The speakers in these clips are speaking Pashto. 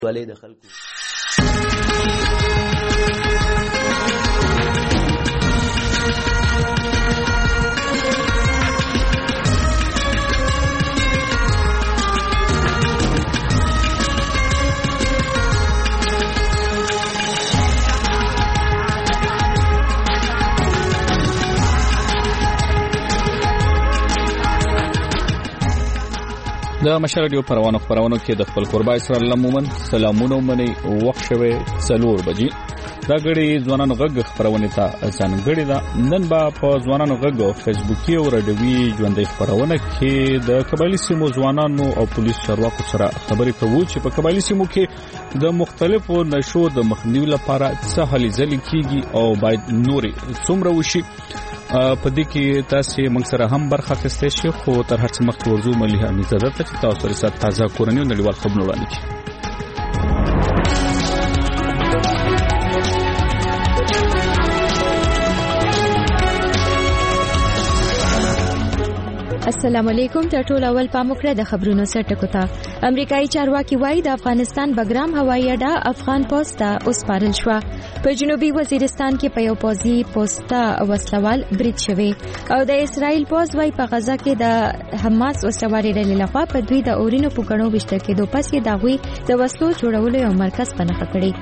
ولې د خلکو د مشال رادیو پروانو کې د خپل قربا اسرائیل لمومن سلامونه منی وخت شوه 4 بجې دا غړي ځوانانو غږ خبرونه ته ځانګړي دا نن با په ځوانانو غږ فیسبوکي او رادیوي ژوندۍ خبرونه کې د قبایلی سیمو ځوانانو او پولیس چارواکو سره خبرې کوو چې په قبایلی سیمو کې د مختلفو نشو د مخنیوي لپاره څه هلې ځلې کیږي او باید نوري څومره وشي په دې کې تاسو موږ سره هم برخه اخیستئ شئ خو تر هر څه مخکې ورزو ملي امنیت ته چې تاسو سره تازه کورنۍ او نړیوال خبرونه وړاندې کړئ. السلام علیکم. ټول اول پاموکړه د خبرونو سرټکو ته. امریکایي چارواکي وایي د افغانستان بګرام هوایي اډه افغان پوسټ ته وسپارل شو. په جنوبي وزیرستان کې په یو پوځي پوسټه وسلوال برید شوی او د اسرائیل پوځ وایي په غزا کې د حماس وسواري ډلې لخوا په دوی د اورینو پوکړو وشته کېدو پس یې دغوی د وسلو جوړولو یو مرکز پنهخه کړی.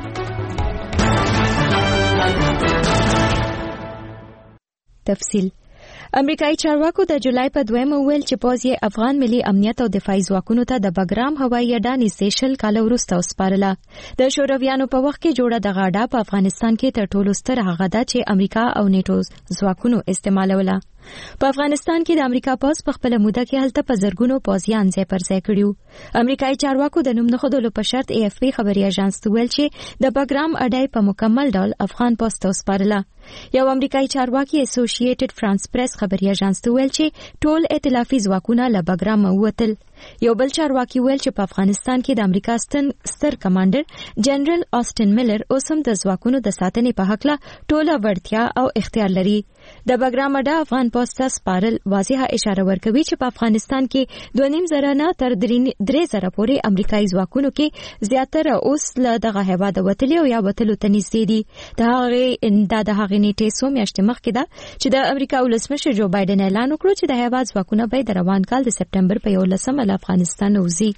تفصیل امریکایي چارواکو د جولای په 2 ویل چې پوځ یې افغان ملي امنیت او دفاعي ځواکونو ته د بګرام هوایي اډه نږدې 20 کال وروسته وسپارله. د شورویانو په وخت کې جوړه دغه اډه په افغانستان کې تر ټولو ستر هغه ده چې امریکا او نیټو ځواکونو استعمالوله. په افغانستان کې د امریکا پوځ په خپل موده کې هلته په زرګونو پوځیان ځای پر ځای کړیو. امریکایي چارواکو د نوم نه خودلو په شرط AFP خبري اژانس ته ویل چې د بګرام اډه په مکمل ډول افغان پوځ ته وسپارله. یو امریکایي چارواکي اسوسییټډ فرانس پریس خبري اژانس ته ویل چې ټول ائتلافي ځواکونه له بګرام ووتل. یو بل چارواکي ویل چې په افغانستان کې د امریکا ستر کمانډر جنرال آسټن میلر اوس هم د ځواکونو د ساتنې په حق له ټوله وړتیا او اختیار لري. د بګرام اډه افغان پوځ ته سپارل واضحه اشاره ورکوي چې په افغانستان کې 2.5 نه تر 3,000 پورې امریکایي ځواکونو کې زیاتره اوس له دغه هیواد وتلي او یا وتلو ته نږدې دي. د هغې نیټې څو میاشتې مخکې ده چې د امریکا ولسمشر جو بایدن اعلان وکړ چې د هیواد ځواکونه به د روان کال د سپټمبر په 11 افغانستان وځي.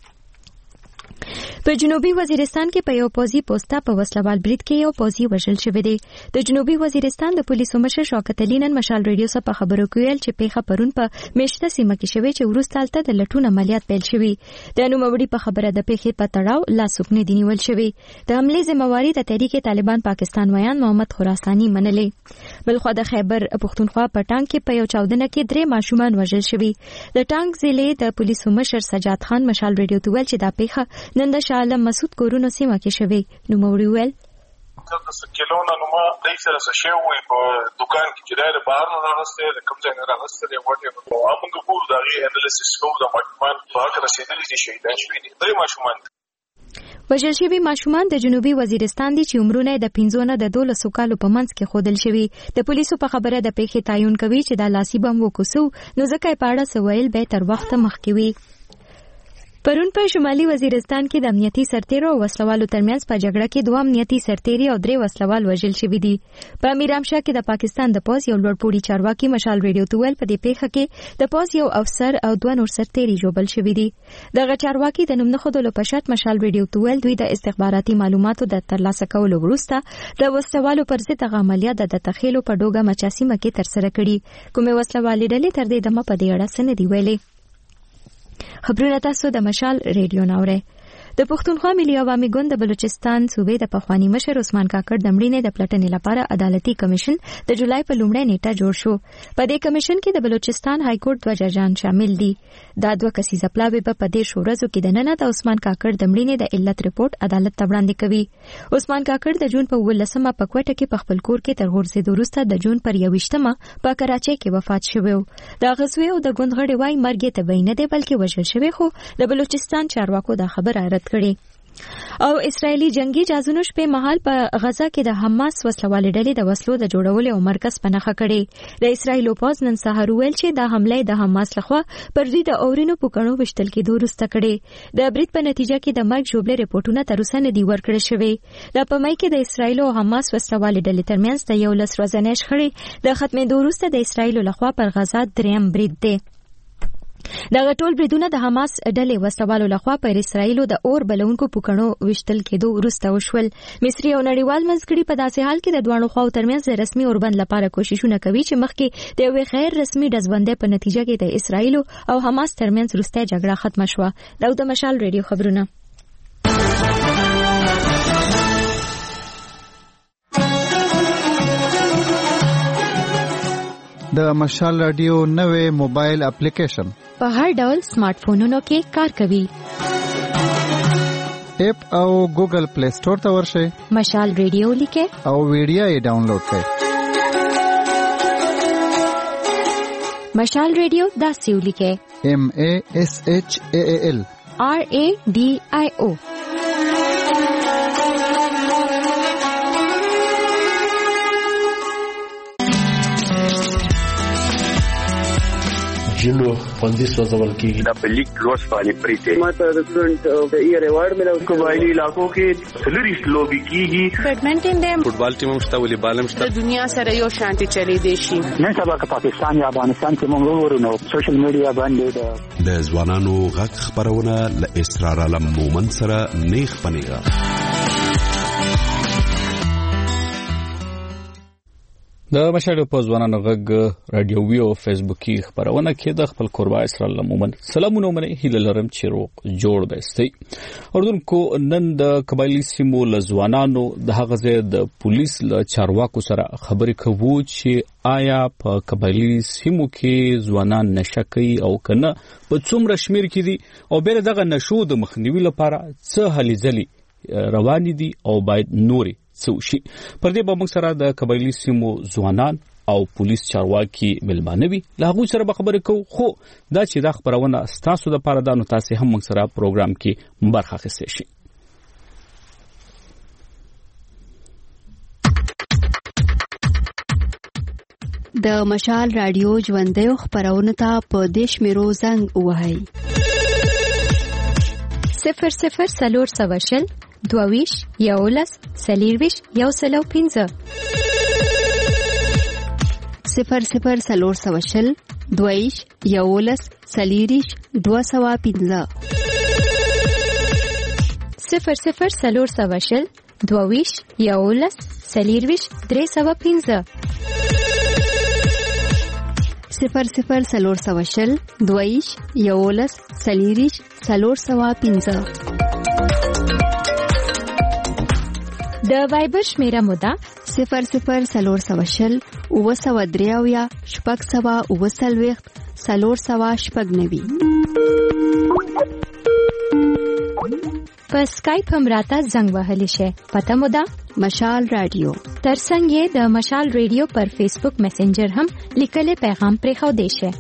په جنوبي وزیرستان کې په یو پوځي پوسټه په وسلوال برید کې یو پوځي وژل شوی دی. د جنوبي وزیرستان د پولیسو مشر شوکت علي نن مشال رادیو سره په خبرو کې ویل چې پیښه پرون په میشته سیمه کې شوې چې وروسته هلته د لټون عملیات پیل شوی. د نوموړي په خبره د پیښې په تړاو لاسوک نه دی نیول شوی. د حملې ذمہواری د تحریک طالبان پاکستان ویان محمد خراساني منلې. بلخو د خیبر پختونخوا په ټانک کې په یو چاودنه کې 3 ماشومان وژل شوی. د ټانک ضلع د پولیسو مشر سجاد خان مشال رادیو ته ویل چې دا پیښه نن د شاه عالم مسعود کورونو سیمه کې شوی. نو موري ویل د سکیلونو نو ما د سره شې وي په دکان کې چې د بهر نه راغسته د کوم ځای نه راغسته دی وټه په امنګ ګور د انالیسس کوو د ماشومان په هغه رسیدلې شي شهیدان شوي دي. درې ماشومان وژل شوي ماشومان د جنوبي وزیرستان دي چې عمرونه د 15 نه د 12 کالو په منځ کې خودل شوي. د پولیسو په خبره د پیښې تعین کوي چې د لاسي بم وکوسو نو ځکه په اړه سویل به تر وخت مخکې وي. پرون په شمالي وزیرستان کې د امنیتي سرتیرو او وسلوالو ترمنځ په جګړه کې 2 امنیتي سرتیري او 3 وسلوال وژل شوي دي. په میرامشاه کې د پاکستان د پوځ یو لوړپوړي چارواکي مشال رادیو ته ویل په دې پیښه کې د پوځ یو افسر او 2 نور سرتیري ژوبل شوي دي. دغه چارواکي د نوم نه خودلو په شرط مشال رادیو ته ویل دوی د استخباراتي معلوماتو د ترلاسه کولو وروسته د وسلوالو پر ضد هغه عملیات د تخیلو په ډوګه مچاسیمه کې ترسره کړي. کومې وسلوالې ډلې تر دې دمه په دې اړه څه نه دی ویلي. خبرونه تاسو د مشال ریډیو ناوړه. د پښتونخوا ملي عوامي ګوند د بلوچستان صوبې د پخوانی مشر عثمان کاکړ د مړینې د پلټنې لپاره عدالتي کمیشن د جولای په لومړۍ نیټه جوړ شو. په دې کمیشن کې د بلوچستان های کورټ 2 ججان شامل دي. دا 2 کسیزه پلاوی په دې شورزو کې د نن د عثمان کاکړ د مړینې د علت ریپورت عدالت ته وړاندې کوي. عثمان کاکړ د جون په 18مه په کوټه کې په خپل کور کې تر غورځېدو وروسته د جون پر 21مه په کراچۍ کې وفات شوی. د غزوی او د ګوند غړي وايي مرګ ته وینه دی بلکې وژل شوی، خو د بلوچستان چارواکو دا خبره رد کړې. او اسرایلی جنگي جاسوس په محل په غزا کې د حماس وسلوالې ډلې د وسلو د جوړولو او مرکز په نخښه کړي. د اسرایل پوز نن سهار ویل چې د حمله د حماس لخوا پر دوی د اورینو پوکڼو وشتل کېدو وروسته کړي. د برید په نتیجه کې د مرګ ژوبلې رپورټونه تر اوسه نه دي ورکړل شوي. د پمای کې د اسرایل او حماس وسلوالې ډلې ترمنځ د 11 ورځې شخړې د ختمېدو وروسته د اسرایل لخوا پر غزا دریم برید دی. دغه ټول بریدونه د حماس ډلې وسلوالو لخوا پر اسرایلو د اور بلونکو پوکڼو وشتل کېدو وروسته وشول. مصری او نړیوال منځګړي په داسې حال کې د دوه خواو ترمنځ د رسمي اوربند لپاره کوششونه کوي چې مخکې د یوې غیر رسمي ډزبندۍ په نتیجه کې د اسرایلو او حماس ترمنځ وروستۍ جګړه ختمه شوه. دا د مشال ریډیو خبرونه. د مشال رادیو نوې موبایل اپلیکیشن په هر ډول سمارټ فونونو کې کار کوي. اپ او ګوګل پلی سٹور ته ورشئ. مشال ریډیو لیکه او ویډیو یې ډاونلوډ کړئ. مشال ریډیو داسې ولیکه MASHAAL RADIO. جنو خوندي سوځول کیږي. د پلیک لوس باندې پریته ماته د سټوډنټ د ایئر ایوارډ ملو. قبایلی علاقو کې سلریس لوبي کیږي. بیډمنټن دیم فوټبال ټیم مشته ولې بالم شته. د دنیا سره یو شانتي چلی دی شي. نن سبا که پاکستان یا افغانستان کې موږ ورونو سوشل میډیا باندې د ځوانانو غږ خبرونه ل اسرار علم مومن سره نیخ پنیغه. د مشاهده په ځوانانو غږ رادیوي او فیسبوکي خبرونه کې د خپل قربا اسرائیل عموماً سلامونه منه هیله لرم چې روغ جوړ بستي. اردن کو نن د قبایلی سیمو لزوانانو د هغه ځای د پولیس له چارواکو سره خبرې کوو چې آیا په قبایلی سیمو کې ځوانان نشه کوي او کنه په څومره شمیر کې دي او بیر دغه نشو د مخنیوي لپاره څه هلې ځلې روان دي او باید نوري سوشي. پر دې به موږ سره د قبایلی سیمو ځوانان او پولیس چارواکي ملمانه وي. له هغوی سره به خبرې کوو. خو دا چې دا خبرونه ستاسو د پاره ده نو تاسو هم موږ سره پروګرام کې برخه اخیستی شئ. د مشال رادیو ژوندیو خبرونه ته په دیش میرو زنګ وهاي 00 22 11 سلیرویش یو سلو 15 00 22 11 سلیریش 215 00 22 11 سلیرویش 315 00 22 11 سلیریش 315 د وایبر شمیره مودا 00 وسودریاویا شپږ سوا وسلويخت سلور سوا شپږ نوي. په سکایپ هم راته زنګ وهلی شي. پته مودا مشال رادیو. ترڅنګ د مشال رادیو پر فیسبوک میسنجر هم لیکلي پیغام پرې خو دی شي.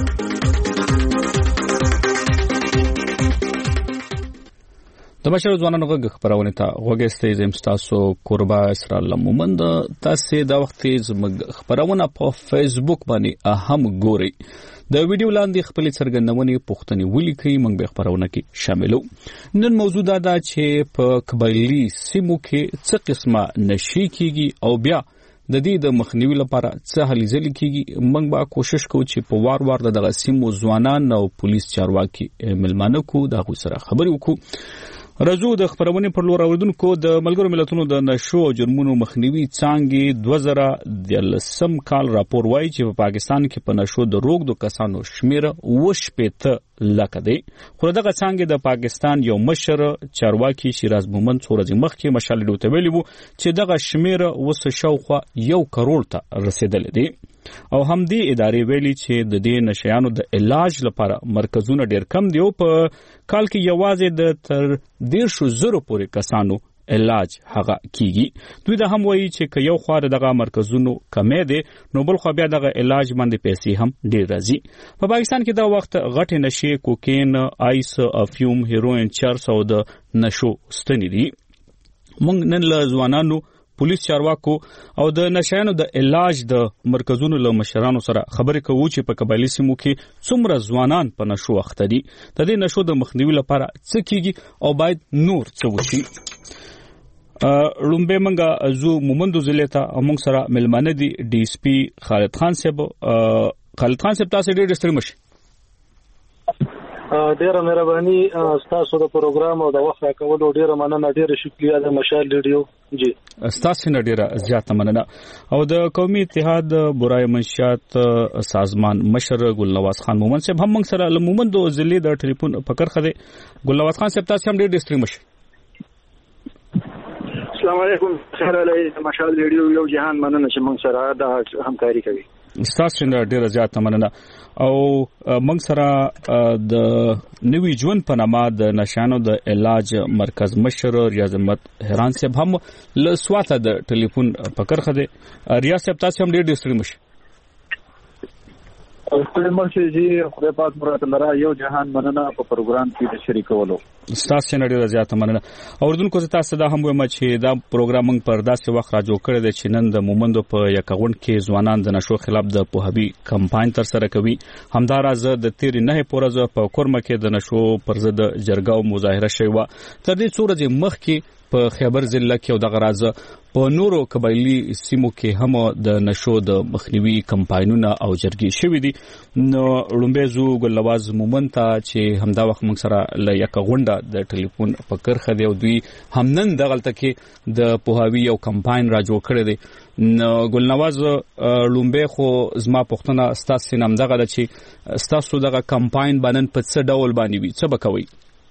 د مشر ځوانانو غږ خبرونه ته غوږستې زم تاسو قربا اسرائیل مومند تاسو دا وخت زموږ خبرونه په فیسبوک باندې اهم ګوري. د ویډیو لاندې خپل څرګندونې پوښتنې ولیکئ. موږ به خبرونه کې شاملو. نن موضوع دا ده چې په قبایلی سیمو کې څه قسمه نشي کیږي او بیا د دې د مخنیوي لپاره څه هلې ځلې کیږي. موږ به کوشش کوو چې په وار وار دغه سیمو ځوانان او پولیس چارواکي ملمانه کو دا غو سره خبرې وکړو. رازو د خبرونه پر لور اوردونکو د ملګرو ملتونو د نشو او جرمونو مخنیوي څانګې 2013 کال راپور وایي چې په پاکستان کې په نشو د روغدو کسانو شمیر 80 لکه دی. خو دغه څانګې د پاکستان یو مشر چارواکي شیراز مومند څورځي مخکې مشال ډوته ویلی وو چې دغه شمیر وسه شاوخوا 1 کروڑ ته رسیدل دی. او هم دې ادارې ویلي چې د دې نشيانو د علاج لپاره مرکزونه ډیر کم دي او په کال کې یوازې د تر 150,000 پورې کسانو علاج هغه کیږي. دوی دا هم وایي چې که یو خوا دغه مرکزونو کمې دي نو بل خو بیا دغه علاج باندې پیسې هم ډیر راځي. په پاکستان کې دا وخت غټې نشې کوکین، آیس، افیوم، هیروین، چرس او د نشو ستنې دي. موږ نن له ځوانانو، پولیس چارواکو او د نشانو د علاج د مرکزونو له مشرانو سره خبرې کوو چې په قبایلی سیمو کې څومره ځوانان په نشو اخته دي، د دې نشو د مخنیوي لپاره څه کیږي او باید نور څه وشي. لومبه منګه زو مومندو ضلع ته موږ سره ملمانه دي ډي اس پی خالد خان صاحب. خالد خان صاحب تاسو ډېر ستړي مشه. ډیره مهرباني تاسو د پروګرام او د وخت راکولو ډیره مننه. ډیره شکریہ د مشال ریډیو جی تاسو نه ډیره زیاته مننه. او د قومي اتحاد برای منشات سازمان مشر ګلنواز خان مومن صاحب هم موږ سره مومندو ضلع د ټلیفون فکر خده. ګلنواز خان صاحب تاسو هم ډیر ستړي مشه. السلام علیکم. خیر علی مشال ریډیو یو جهان مننه چې موږ سره د همکاري کوي. تاسو نه ډیر زیاته مننه. او موږ سره د نوی ژوند په نامه د نشانو د علاج مرکز مشر ریاض احمد حیران صاحب هم له سواته د ټلیفون فکر خده. ریاض صاحب تاسو هم ډیر ستړي مشه. خپل مرشي جی خدای پاک مراد لرا یو جهان مننه په پروګرام کې د شریکولو. تاسو نه ډیر زیاته مننه. اوردونکو تاسو دا هم وایم چې دا پروګرام موږ پر داسې وخت را جوړ کړی دی چې نن د مومندو په یکغون کې ځوانان د نشو خلاف د پوهاوی کمپاین تر سره کوي. همداراز د تیر نه پورزه په کورمه کې د نشو پر ضد جرګاو مظاهره شوی و. تر دې څو ورځې مخکې په خیبر ضلع کې او دغه راز په نورو قبایلی سیمو کې هم د نشو د مخنیوي کمپاینونه او جرګې شوې دي. نو لومبه زو ګلواز مومن ته چې همدا وخت موږ سره ل یک غونډه د ټلیفون فکر خدي او دوی همنن دغلت کې د پوهاوی او کمپاین را جوړ کړی دی. نو ګلنواز لومبه خو زما پښتنه ستاسو نام دغه چې ستاسو دغه کمپاین باندې په څه ډول باندې وي څه بکوي؟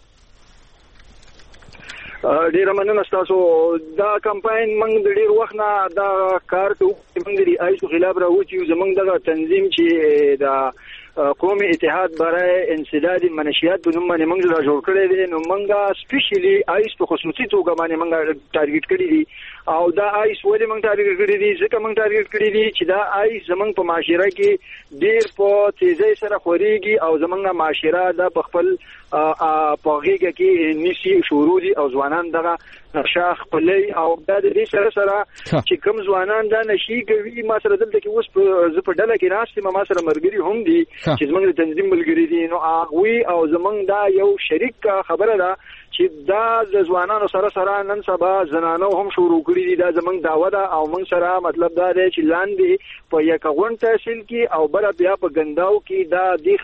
ډیره مننه تاسو. دا کمپاین موږ د ډیر وخت نه دا کار کوو. موږ د آیسو خلاف راوچیو. زموږ دغه تنظیم چې د قومي اتحاد برای انسداد منشیات په نوم باندې موږ را جوړ کړی دی. نو موږ سپیشلی آیس په خصوصي توګه باندې موږ ټارګټ کړی دي. او دا آیس ولې موږ ټارګټ کړی دي؟ ځکه موږ ټارګټ کړی دي چې دا آیس زموږ په معاشره کې ډیر په تیزی سره خوريږي او زموږ معاشره د خپل په غیږ کې نشي شروع دي او ځوانان دغه نشه خپلې او د دې سره سره چې کوم ځوانان دا نشي کوي. ما سره دلته کې اوس په ډله کې راستي ما سره مرګري هم دي چې زموږ د تنظیم ملګری دي. نو هغه او زموږ دا یو شریک خبره ده چې دا د ځوانانو سره سره نن سبا زنانو هم شروع کړی دي. دا زموږ دعوه ده او موږ سره مطلب دا دی چې لاندې په یک غون تحصیل کې او بل بیا په ګنداو کې دا د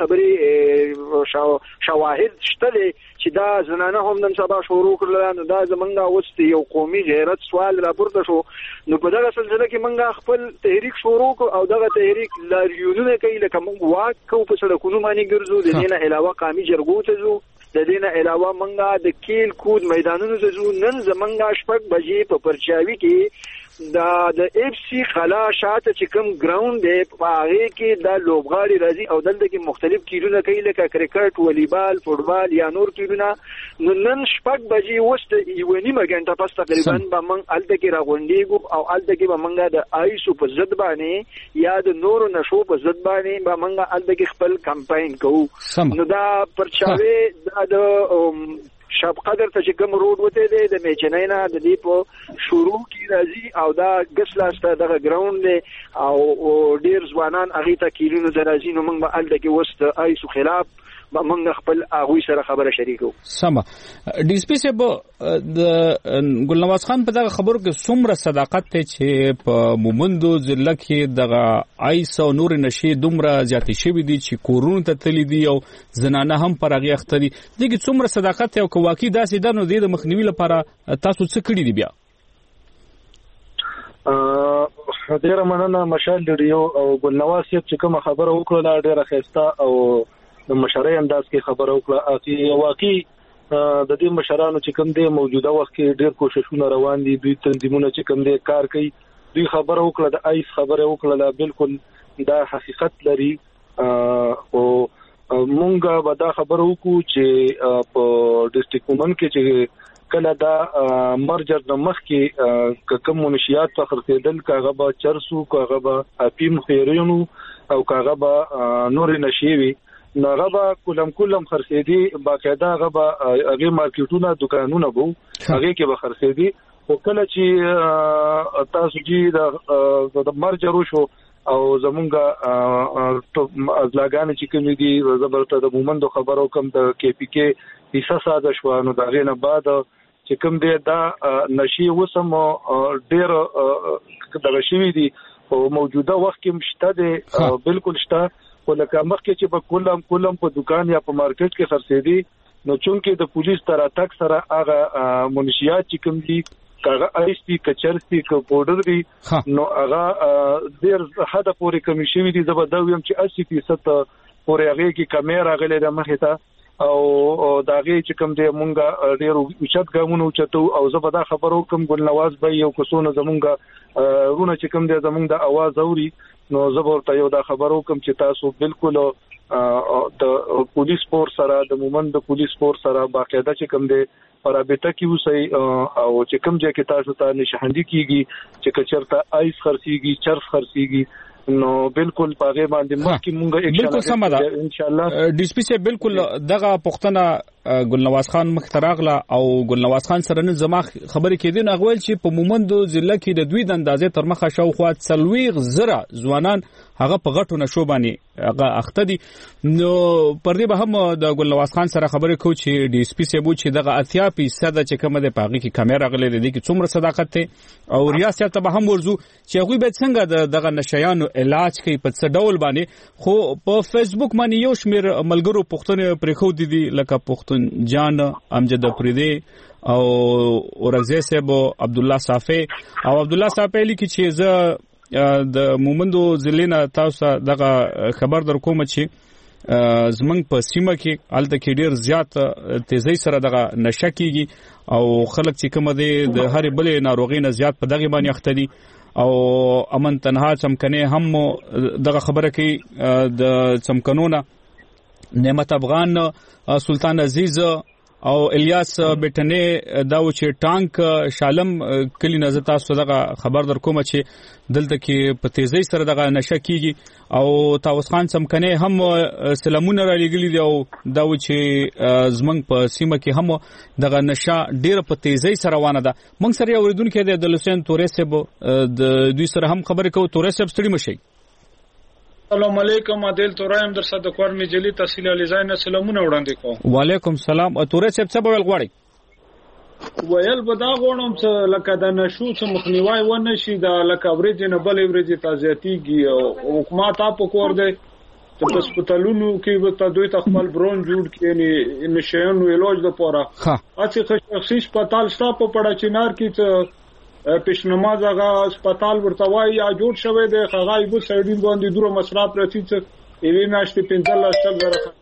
خبرې شواهد شته دي چې دا زنانه هم نن سبا شروع کړل. نو دا زمونږ اوس یو قومي غیرت سوال راپورته شو. نو په دغه سلسله کې موږ خپل تحریک شروع او دغه تحریک لاریونونه کوي لکه موږ واک کو په سړکونو باندې ګرځو. د دې نه علاوه قومي جرګو ته ځو. د دې نه علاوه موږ د کیل کود میدانونو ته ځو. نن زمونږ شپږ بجې په پرچاوي کې د اف سی خلا شاته چې کوم ګراوند دی په هغه کې د لوبغاړي راځي او دلته کې مختلف کیلونه کوي لکه کرکټ، والیبال، فوټبال یا نور کیلونه. نو نن شپږ بجې وسته یو نیمه غنټه پس تقریبا به موږ الته کې راغونډیږو او الته کې به موږ د آیسو په ضد باندې یا د نورو نشو په ضد باندې به موږ الته کې خپل کمپاین کوو. نو دا پرچاوي د شب قدر ته چې کوم روډ وته دی د میچنینا د دې په شروع کې راځي او دا ګسلاسته دغه ګراوند دی او ډیر ځوانان هغه ته کیلونو درازي. نو موږ به الته کې وست آیسو خلاف موږ خپل هغه سره خبره شریکو. سم ډي اس پی صاحب د ګلنواز خان په دغه خبرو کې څومره صداقت ته چې په مومندو ضلع کې دغه آیس او نور نشي دومره زیاتې شوی دي چې کورونو ته تللی دي او زنانه هم پر هغه اخته دي. دغه څومره صداقت ته او واقعي داسې ده نو د مخنیوي لپاره تاسو څه کړی دي؟ بیا ډیره مننه مشال ریډیو او ګلنواز صاحب چې کوم خبره وکړه ډیره ښایسته او د مشرۍ انداز کې خبره وکړه. چې واقعي د دې مشرانو چې کوم دي موجوده وخت کې ډیر کوششونه روان دي. دوی تنظیمونه چې کوم دي کار کوي. دوی خبره وکړه د آیس خبره وکړه بالکل دا حقیقت لري. او مونږ به دا خبره وکړو چې په ډیسټریکټ مومن کې چې کله دا مرجر د مخ کې کوم منشيات په خرڅېدل کاغه به چرسو کاغه به اپیم خیرینو او کاغه به نور نشيوي نغه به کلم خرڅېدي باقاعده هغه به هغه مارکیټونه دکانونه بو هغه کې به خرڅېدي او کله چې تاسو چې د مرجر شو او زمونږه ازلاګان چې کوم دي زبرته د مومندو خبرو کوم د کې پی کې حصہ ساده شو نو دا غینه بعد چې کوم دی دا نشي وسم ډیر دغه شوی دي او موجوده وخت کې مشته دي بالکل شته ولکه مخکې چې په کلم په دکان یا په مارکیټ کې خرڅېدي نو چونکه د پولیس تر اتک سره هغه منشيات چې کوم دي کاغه ایستی کچرستی کو پودر دی نو هغه ډیر حد پورې کمی شوی دي زبردویم چې 80% پورې هغه کې کیمرا غلې د مخه ته او داغه چې کوم دی مونږه ډیر اوچت ګامونو چتو او زبدا خبرو کوم ګل نواز به یو کوسونه زمونږه رونه چې کوم دی زمونږ د आवाज اوري نو زبرته یو دا خبرو کوم چې تاسو بالکل د پولیس فورس سره د مومند د پولیس فورس سره باقاعده چې کوم دی رابطه کې وسی او چې کوم ځای کې تاسو ته نشاندهي کیږي چې کچرته آیس خرڅيږي چرس خرڅيږي نو بالکل پاغه باندې مخکې مونږه ان شاء الله ډي سي پي سي بالکل دغه پښتنه ګلنواز خان مختراغله او ګلنواز خان سره نه زما خبرې کېدین اغوال چې په مومندو ضلع کې د دوی د اندازې تر مخه شاوخوا 30 زره ځوانان هغه په غټو نشو باندې هغه اخته دي نو پر دې به هم د ګلنواز خان سره خبرې کو چې ډي سي پي سي بو چې دغه 80% چې کومه د پاغي کې کیمرا غلې دي کې څومره صداقت ته او ریاست ته به هم ورزو چې هغه به څنګه دغه نشيانو علاج کوي په څه ډول باندې خو په فیسبوک باندې یو شمیر ملګرو پښتون پرخو دي لکه پښتون جان امجد پردي او اورغزه صاحب عبد الله صافي او عبد الله صافي لیکي چې زه د مومندو ضلع تاسو دغه خبر در کوم چې زمنګ په سیمه کې الته کې ډیر زیات تیزی سره دغه نشه کیږي او خلک چې کوم دي د هر بلې ناروغي نه زیات په دغه باندې اخته دي او امن تنها چمکنه هم دغه خبره کوي د چمکنونه نعمت افغان سلطان عزیز او الیاس بیٹنه داو چې ټانک شالم کلی نه زتا سودغه خبر در کوم چې دلته کې په تیزی سره دغه نشه کیږي او تاوس خان سمکنه هم سلامونه را لګلی دی او داو چې زمنګ په سیمه کې هم دغه نشه ډیر په تیزی سره روانه ده موږ سره اوریدونکو د لوسین توریسب د دوی سره هم خبرې کوو توریسب ستړي مشي السلام علیکم عادل تورایم در صد کور می جلی تحصیل الیزاین سلامونه وړاندې کوم وعلیکم سلام تورې څه بول غواړي ویل بدا غوڼم چې لکه د نشو څخه مخنیوي ونه شي د لکه ورځې نه بلې ورځې تازهتيږي او حکومت اپ کور دی چې په سپټالونو کې وته دوی خپل برون جوړ کړي نشانو علاج لپاره اڅه شخصي سپټال شته په پړه چنار کې پیشنماز هغه سپټال ورته وایي یا جوړ شوی دی هغه یو سړی باندې دوه مصرف راځي چې ایوی ناشته 15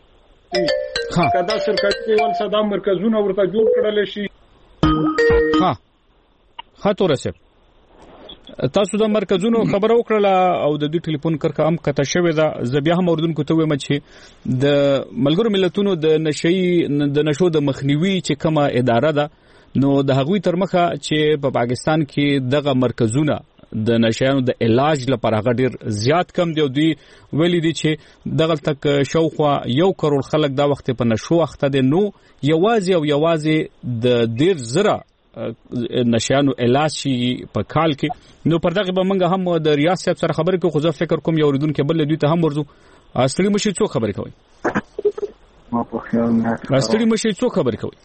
زره کدا سرکاري ول صدا مرکزونه ورته جوړ کړل شي خاطر سه تاسو د مرکزونو خبرو کړله او د دې ټلیفون کرکه هم کته شوې ده زبیا هم اوردونکو ته وایم چې د ملګرو ملتونو د نشو د مخنیوي چې کومه اداره ده نو د هغوی تر مخه چې په پاکستان کې دغه مرکزونه د نشانو د علاج لپاره غډیر زیات کم دی او دوی ویلي دي چې دغه تک شاوخوا 1 کروڑ خلک دا وخت په نشو اخته دي نو یوازې د ډیر زره نشانو علاج شي په کال کې نو پر دغه به موږ هم د ریاست سره خبرې کوو خو زه فکر کوم یو اوریدونکو بل دوی ته هم ورزو استړي مشي څو خبرې کوي ما په خیال نه استړي مشي څو خبرې کوي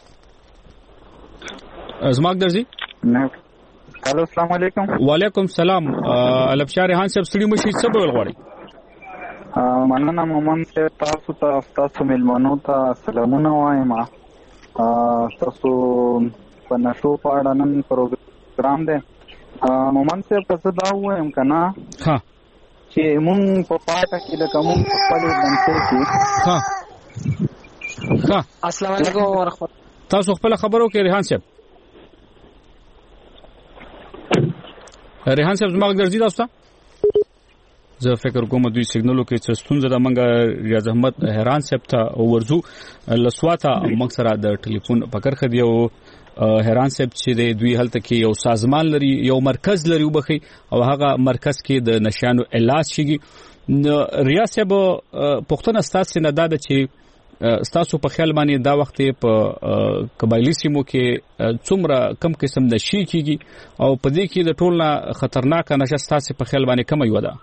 ازماک درځي نه الو السلام علیکم وعلیکم السلام الابشار هان صاحب ستړي مشي څه بول غواړي مننه مومن صاحب تاسو ملمنو ته سلامونه وایم تاسو په نشو په اړه نن پروګرام دی مومن صاحب څه دا وایم کنه چې مونږ په پاټه کې د کوم خپل بنسټ کې السلام علیکم ورحمت تاسو خپل خبرو کې ریحان صاحب ریحان صاحب زما ګرځي تاسو زه فکر کوم دوی سیګنالو کې څه ستونزه ده منګه ریاض احمد حیران صاحب ته ورزو لسواته موږ سره د ټلیفون پکړ خدي او هران صاحب چې دوی هلته کې یو سازمان لري یو مرکز لري وبخي او هغه مرکز کې د نشانو علاج شيږي ریاض صاحب پښتون استاد نه دا چې ستاسو په خیال باندې دا وخت په قبایلی سیمو کې څومره کم قسم د شي کیږي او په دې کې د ټولنه خطرناک نشه ستاسو په خیال باندې کم یو ده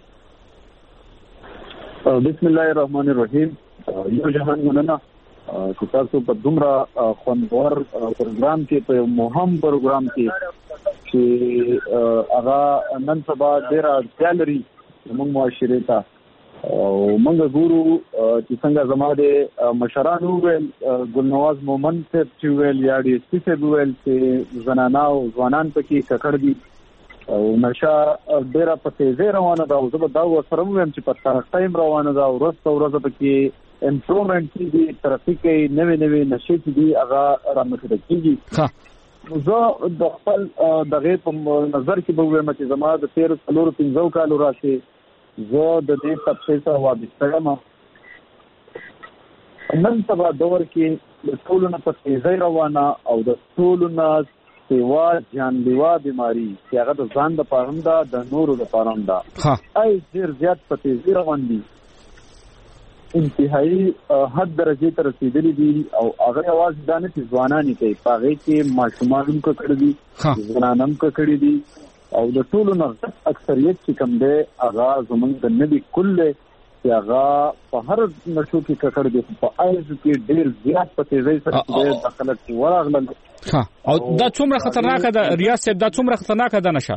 بسم الله الرحمن الرحیم یو جهان مننه چې تاسو په دومره خوندور پروګرام کې په مهم پروګرام کې چې هغه نن سبا ډیر اړتیا موږ معاشره ته او موږ ګورو چې څنګه زما د مشرانو ویل ګلنواز مومن چې ویل یا ډي سي چې ویل چې زنانا او ځوانان پکې ککړ دي او نشه ډیره په تیزه روانه ده او زه به دا سره وایم چې په ترقیم روانه ده او ورځ پکې امپروومنت دي ترافیک نوې نشې دي هغه رامخته کیږي زه د خپل دغه په نظر کې به وایم چې زما د 13 کالو راځي زه د دې تفصیل سره وابسته یم نن سبا دور کې د ټولنه په تیزه روانه او د ټولنه سیوا جانلیوا بیماری چې هغه د ځان د پارنده د نورو د پارنده ای ډیر زیات په تیزی روان دي انتهایی حد درجه ته رسیدلي دي او هغه आवाज دانه چې ځوانان کوي پاغه کې ماشومان هم کړي دي ځوانان هم کړي دي او د ټولو نه اکثریت چې کوم دی هغه زمونږ د نبی کله چې هغه په هر نشو کې ککړ دي په ایز کې ډیر زیات په تیزی سره د داخلت ورغلل او دا څومره خطرناک ده ریاض صاحب دا څومره خطرناک ده نشه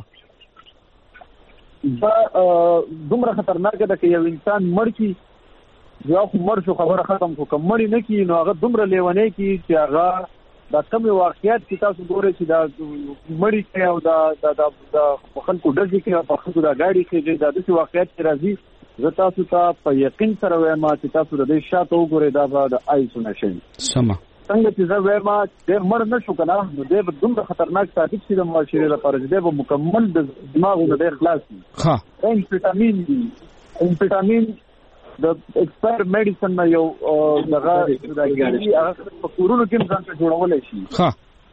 دا دومره خطرناک ده چې یو انسان مړ کی یا مړ شو خبره ختم کو کوم مړ نه کی نو هغه دومره لیونی کی چې هغه دا کوم واقعیت چې تاسو ګورئ چې دا مړی کې او دا خلکو ډزې کې په خلکو دا گاډي کې دا د واقعیت راځي زه تاسو ته په یقین سره وایم چې تاسو د دې شاته وګورئ دا د آیسو نشي سم څنګه چې زه وایم چې مړ نه شو کنه نو دې به دومره خطرناک ثابت شي د معاشره لپاره چې دې به مکمل د دماغو د خلاص ها امفیټامین د ایکسپایر میډیسن نه یو دغه هغه په کورونو کې ځان ته جوړولای شي ها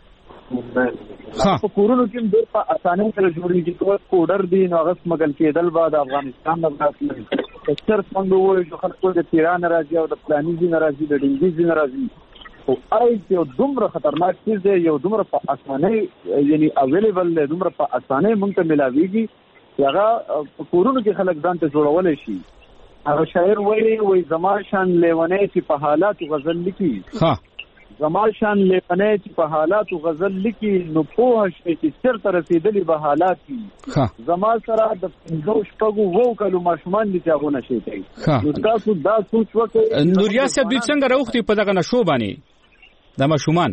په کورونو کې ډېر په اسانۍ سره جوړیږي چې کوډر دی نو هغه سمګل کېدل بعد افغانستان نه راځي اکثر څنګه وایي چې خلکو د تیران راځي او د پلانیزي ناراضي د ډینګیزي ناراضي او آی یو دومره خطرناک چیز دی یو دومره په اسانۍ یعنی اویلیبل دی دومره په اسانۍ مونږ ته ملاويږي هغه په کورونو کې خلک ځان ته جوړولای شي هغه شاعر وایي زما شان لیونی چې په حالات غزل لیکي زما شان لیونی چې په حالات غزل لیکي نو په شي چې چیرته رسیدلی به حالات دي زما سره د 15 کالو ماشومان دي چې هغه نشي کوي نو تاسو دا سوچ وکړئ نوریا صاحب د څنګه راوختي په دغه نشو باندې د ماشومان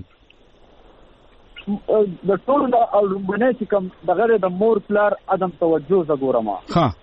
د ټول د اړوبنه چې کوم دغه د مور پلار عدم توجه زګورما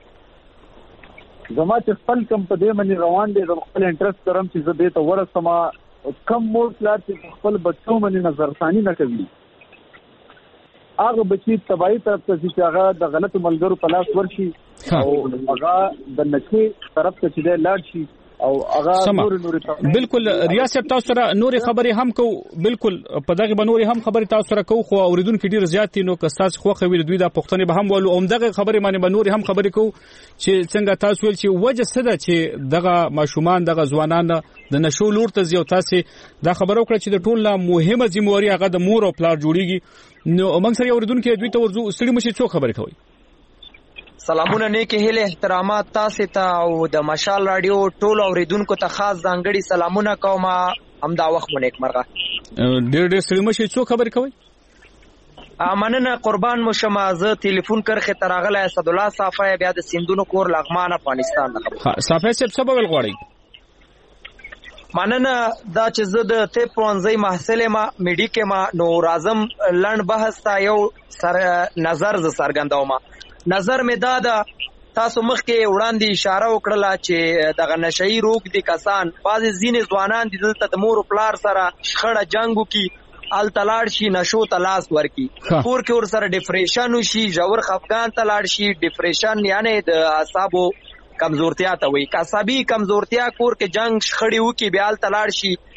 زما چې خپل کم په دې باندې روان دي د خپل انټرست درم چې زه دې ته ورسمه کم مور پلار چې خپل بچو باندې نظرثاني نه کوي هغه بچی تبعی طرف ته چې هغه د غلط ملګرو په لاس ورشي او هغه د نشي طرف ته چې لاړ شي او هغه نور بالکل ریاست تاسو سره نور خبرې هم کو بالکل په دغه بنوري هم خبرې تاسو سره کو خو اوریدونکو ډیر زیات نو که تاسو خو خوي دوی د پښتنې به هم ولو اومدغه خبرې باندې بنوري هم خبرې کو چې څنګه تاسو ول چې وجه څه ده چې دغه ماشومان دغه ځوانان د نشو لور ته زیو تاسو دا خبرو کړ چې د ټول لا مهمه ذمہواری هغه د مور او پلار جوړیږي نو موږ سره اوریدونکو دوی ته ورزو ستړي مشي څو خبرې کوي سلامونه نیک هیله احترامات تاسو ته او د مشال رادیو ټول اوریدونکو ته خاص ځانګړي سلامونه کوم هم دا وخت مونږ مرغه ډېر ستړي مشي څو خبرې کوي مننه قربان مشما زه ټلیفون کرخه تراغله اسد الله صافه بیا د سندونو کور لغمان افغانستان نه ها صافه سبب غواړي مننه دا چې زه د طب پونځي محصل ما میډیکه ما نو رازم لند بحث تا یو سر نظر ز سرګندوم نظر می دادا تاسو مخکې وړاندې اشاره وکړه چې دغه نشئی روغ دي کسان بعضی ځینې ځوانان دي دلته د مور پلار سره خړه جنگو کی ال تلاړ شي نشو تلاس ورکی کور کې ور سره ډیپریشن شي جوړ خفقان تلاړ شي ډیپریشن یعنی د اعصابو کمزورتیا ته وي عصبي کمزورتیا کور کې جنگ خړی وکي بیا ال تلاړ شي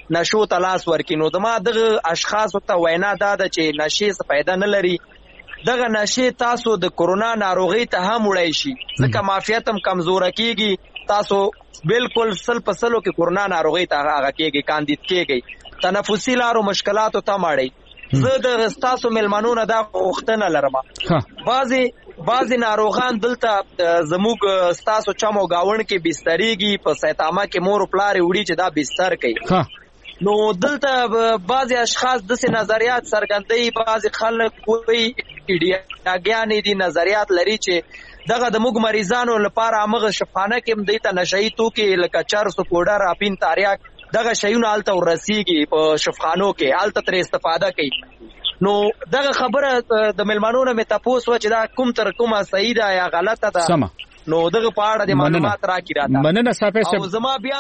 نشو ته لاس ورکینو دما دغه اشخاص ته وینا داده چې نشي څه پیدا نه لري دغه نشي تاسو د کورونا ناروغي ته هم وړای شي ځکه معافیت هم کمزور کیږي تاسو بالکل سل په سلو کې کورونا ناروغي ته هغه کېږي کاندید کېږي تنفسي لارو مشکلاتو ته ماړی زه د تاسو ملمنونو دا غوښتنه لرم بعضی ناروغان دلته زموږ تاسو چمو گاون کې بسترېږي په سیتاما کې مور پلار وړي چې دا بستر کوي نو دلته بعضی اشخاص د نظریات څرګندوي بعضی خلک کوي ایډیاګانې دي نظریات لري چې دغه د موږ مریضانو لپاره هغه شفانه کې مدې ته نشئی توکي لکه چرس پوډر اپین تاریاک دغه شیونه آلته ورسیږي په شفخانو کې آلته تر استفاده کوي نو دغه خبره د ملمنونو مې تاسو چې دا کوم تر کومه صحیح ده یا غلطه ده نو دغه په اړه د معلومات راکړی راته مننه صافي او زما بیا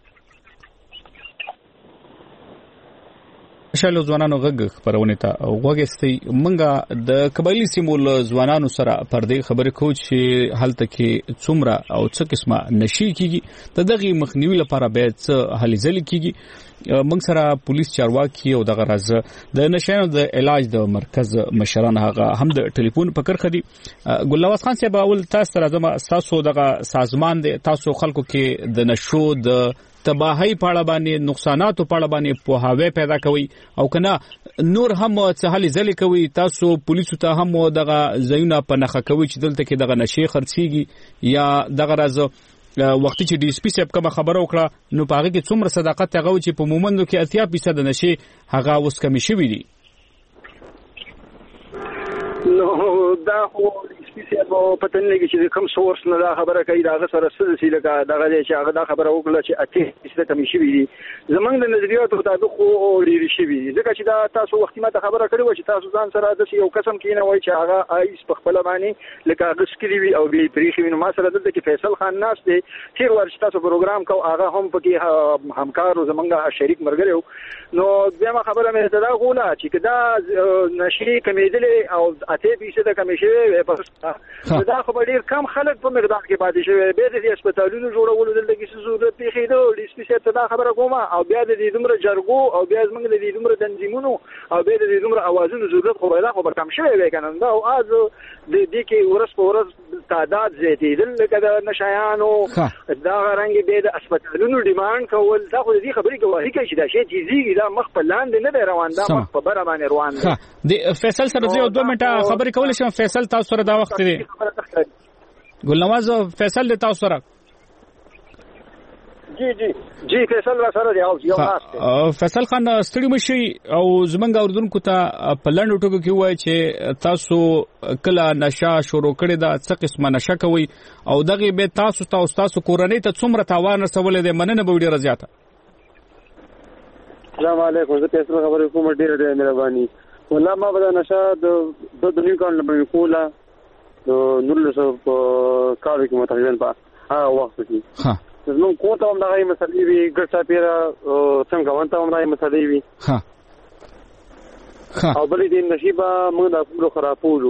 شالو ځوانانو غږ خبرونه ته وګستي منګه د قبایلی سیمو ځوانانو سره پردې خبرې کو چې حالت کې څومره او څه قسمه نشي کیږي د دغه مخنیوي لپاره به څه هلي ځلې کیږي موږ سره پولیس چارواکي او دغه راز د نشانو د علاج د مرکز مشران هغه هم د ټلیفون په کرخه دي ګلنواز خان صاحب اول تاسو راځم تاسو دغه سازمان د تاسو خلکو کې د نشو د تباہی پاړه باندې نقصانات پاړه باندې په هاوی پیدا کوي او کنه نور هم څه هلي ځلې کوي تاسو پولیسو ته هم دغه زینه په نخښه کوي چې دلته کې دغه نشي خرڅيږي یا دغه راز وخت چې ډي اس پی صاحب کوم خبره وکړه نو پاره کې څومره صداقت هغه چې په مومندو کې 80% نشي هغه اوس کمی شوی دي نو دا خو سپیشل په تنه کې چې کوم سورس نه دا خبره کوي دا سره سره لکه دغه چې هغه دا خبره وکړه چې 80% کمی شوی دي زمونږ د نظریاتو مطابق خو ډیر شوی دي ځکه چې دا تاسو وختي ماته خبره کړې و چې تاسو ځان سره د یو قسم کې نه وای چې هغه ایس په خپل باندې لکه غسکلی وي او بي پریخي نو ما سره دلته کې فیصل خان ناس دی تیر ورځ تاسو پروګرام کو هغه هم پکې همکار زمونږ شریک مرګره نو دغه خبره مې دا غوله چې دا نشي کمیدلې او 80% کمی شوی په دا خو ډیر کم خلک په مقدار کې پاتې شوی به د هسپتالونو جوړولو دلته کې ضرورت پیښیدو د سپیشل ته دا خبره کومه او بیا د دې دومره جرګو او بیا زمونږ د دې دومره تنظیمونو او بیا د دې دومره اوازونو ضرورت خو به دا خو کم شوی وي کنه دا او از د دې کې ورس په ورس تعداد زیاتېدل لکه د نشایانو دا رنګ به د هسپتالونو ډیماند کول دا خو دې خبرې گواهی کوي چې دا شی تیزی دا مخ په لاندې نه روان دا مخ په بره باندې روان دی د فیصل سره یو 2 منټه خبرې کول شم فیصل تاسو سره دا وخت دی ګلنواز فیصل د تاسو سره جی فیصل را سره دی او یو ناس فیصل خان ستړي مشي او زمونږ اوردونکو ته په لنډو ټکو کې وایي چې تاسو کله نشه شروع کړی دا څه قسمه نشه کوي او دغه به تاسو تاسو کورنۍ ته څومره تاوان رسولې ده مننه به ډیره زیاته السلام علیکم زه تاسو خبرې کوم ډیره مهرباني والله ما به نشه د دنیو کار لپاره کوله نو له کار کې متغیرن په هغه وخت کې ها نو کوته هم دغه مسلې وی ګټه پیرا څنګه ونته هم دغه مسلې وی ها او بلې دې نشيبه موږ د خپل خرابولو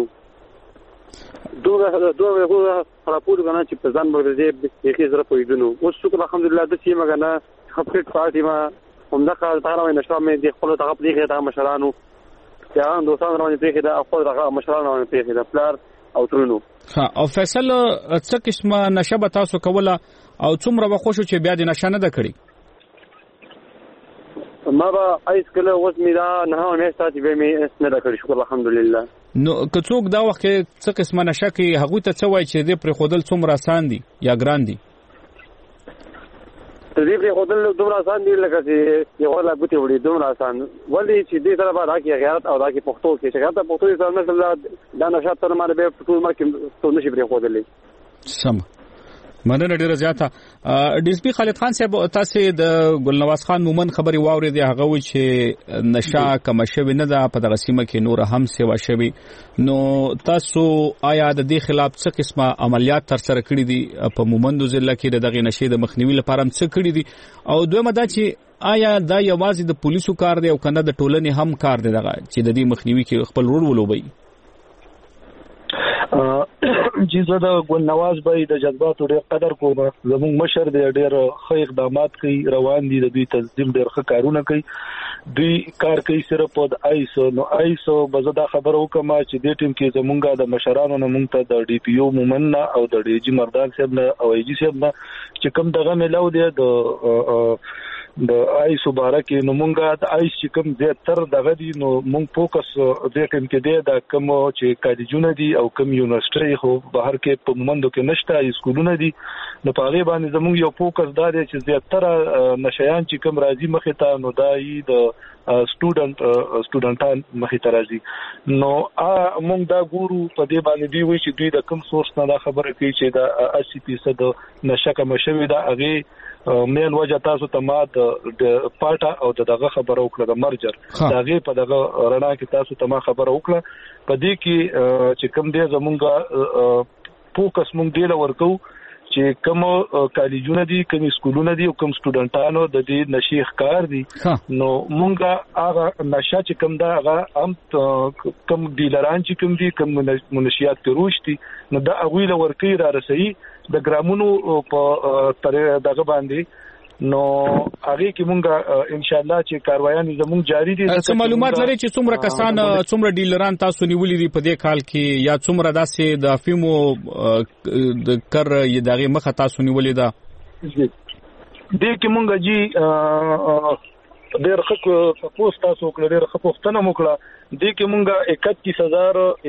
دوه خرابولو کنه چې په ځان باندې دې کې زره پویدنو اوس شکر الحمدلله د چې مګنه خپل پارټي ما هم دا کار تعالی نشو مې دې خپل دغه پلیږه د مشرانو یا دوستان روانې پریږه د خپل دغه مشرانو روانې پریږه د پلار او ترونو ها او فیصل څه قسمه نشه به تاسو کوله او څومره وخت شو چې بیا د نشه نه ده کړی ما به ایس کله اوس مې دا نه مې ساتي به مې نه ده کړی شکر الحمدلله نو که څوک دا وخت څه قسمه نشه کوي هغه ته څه وایي چې دې پر خودل څومره آسان دي یا ګران دي دې پر خودل دومره آسان دي لکه چې یو لا بوتي وړي دومره آسان ولې چې دې سره به راکې غیرت او راکې پښتو کې چې غیرت پښتو سره مثلا دا نشه تر ماره به ټول مکه ټول نشي پر خودلې سم مننه ډیره زیاته ډي اس پی خالد خان صاحب تاسو د ګلنواز خان مومن خبري واوري دی هغه و چې نشه کم شوی نه ده په دغه سیمه کې نور هم سیوا شوی نو تاسو آیا د دې خلاف څه قسمه عملیات تر سره کړی دي په مومندو ضلع کې دغه نشه د مخنیوي لپاره څه کړی دي او دویمه دا چې آیا دا یوازې د پولیسو کار دی او کنه د ټولنې هم کار دی دغه چې د دې مخنیوي کې خپل رول ولوبي چې زه د ګل نواز بای د جذباتو ډېر قدر کوم. زموږ مشر دی ډېر ښه اقدامات کوي روان دي د دوی تنظیم ډېر ښه کارونه کوي. دوی کار کوي صرف د آیسو نو آیسو بزه دا خبره وکم چې د ټیم کې زمونږه د مشرانو نه مونږ ته د ډي پی او مومن او د ډي جی مردان صاحب نه او ای جی صاحب نه چې کوم دغه ملاو دی د آیسو بارکه نو مونږه د آیس چې کوم زیاتر دغه دي نو مونږ فوکس د ټیم کې دی د کوم چې کالجونه دي او کوم یونیورسيټي خو بهر کې په مومندو کې نشته اسکولونه دي نو په هغه باندې زموږ یو فوکس دا دی چې زیاتره نشيان چې کوم راځي مخې ته نو دای د سټوډنټان مخې ته راځي نو موږ دا ګورو په دې باندې دی وی چې دوی د کوم سورس نه دا خبره کوي چې دا 80% نشه کم شوی دا هغه مین وجه تاسو ته ما د پاټا او دغه خبره وکړه د مرجر دغه په دغه رڼا کې تاسو ته ما خبره وکړه په دې کې چې کوم دې زمونږه فوکس مونږ دی لورکو چې کوم کالجونه دي کوم سکولونه دي او کوم سټوډنټانو د دې نشي ښکار دي نو مونږه هغه نشه چې کوم دا هغه هم کوم ډیلران چې کوم دي کوم منشيات پروش دي نو دا هغه لورکي را رسي د ګرامونو په طریقه دغه باندې نو هغه کې مونږه ان شاء الله چې کاروایان زموږ جاری دي. څه معلومات لري چې څومره کسان څومره ډیلران تاسو نیولې دي په دې کال کې یا څومره داسې د افیمو د کر دغه مخه تاسو نیولې ده؟ دې کې مونږه جی ډېر ښه تاسو تاسو کړل ډېر ښه پوښتنه وکړه. دې کې مونږه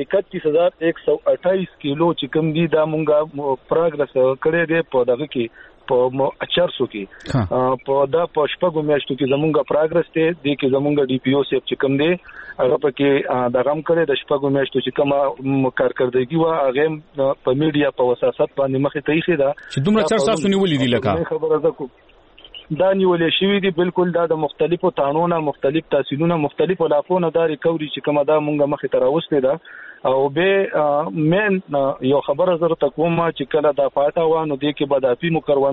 31128 کیلو چې کوم دي دا مونږه پروګرس کړی دی په دغه کې په 400 کې په دا په شپږو میاشتو کې زمونږه پروګرس دی د کې زمونږه ډي پی او سیف چې کوم دی هغه پکې د غم کړی د شپږو میاشتو چې کومه کارکردګي و هغه په میډیا په وساست باندې مخې ته یې ده چې دومره 400 نیولې دي لکه خبره ده دا نیولې شوې دي بالکل دا د مختلفو تانونو مختلف تحصیلونو مختلفو لافونو دا ریکوري چې کومه دا مونږه مخې ته راوستې ده او به مین یو خبره زره تکوم چې کله دا پاټا وانه د کې بدافي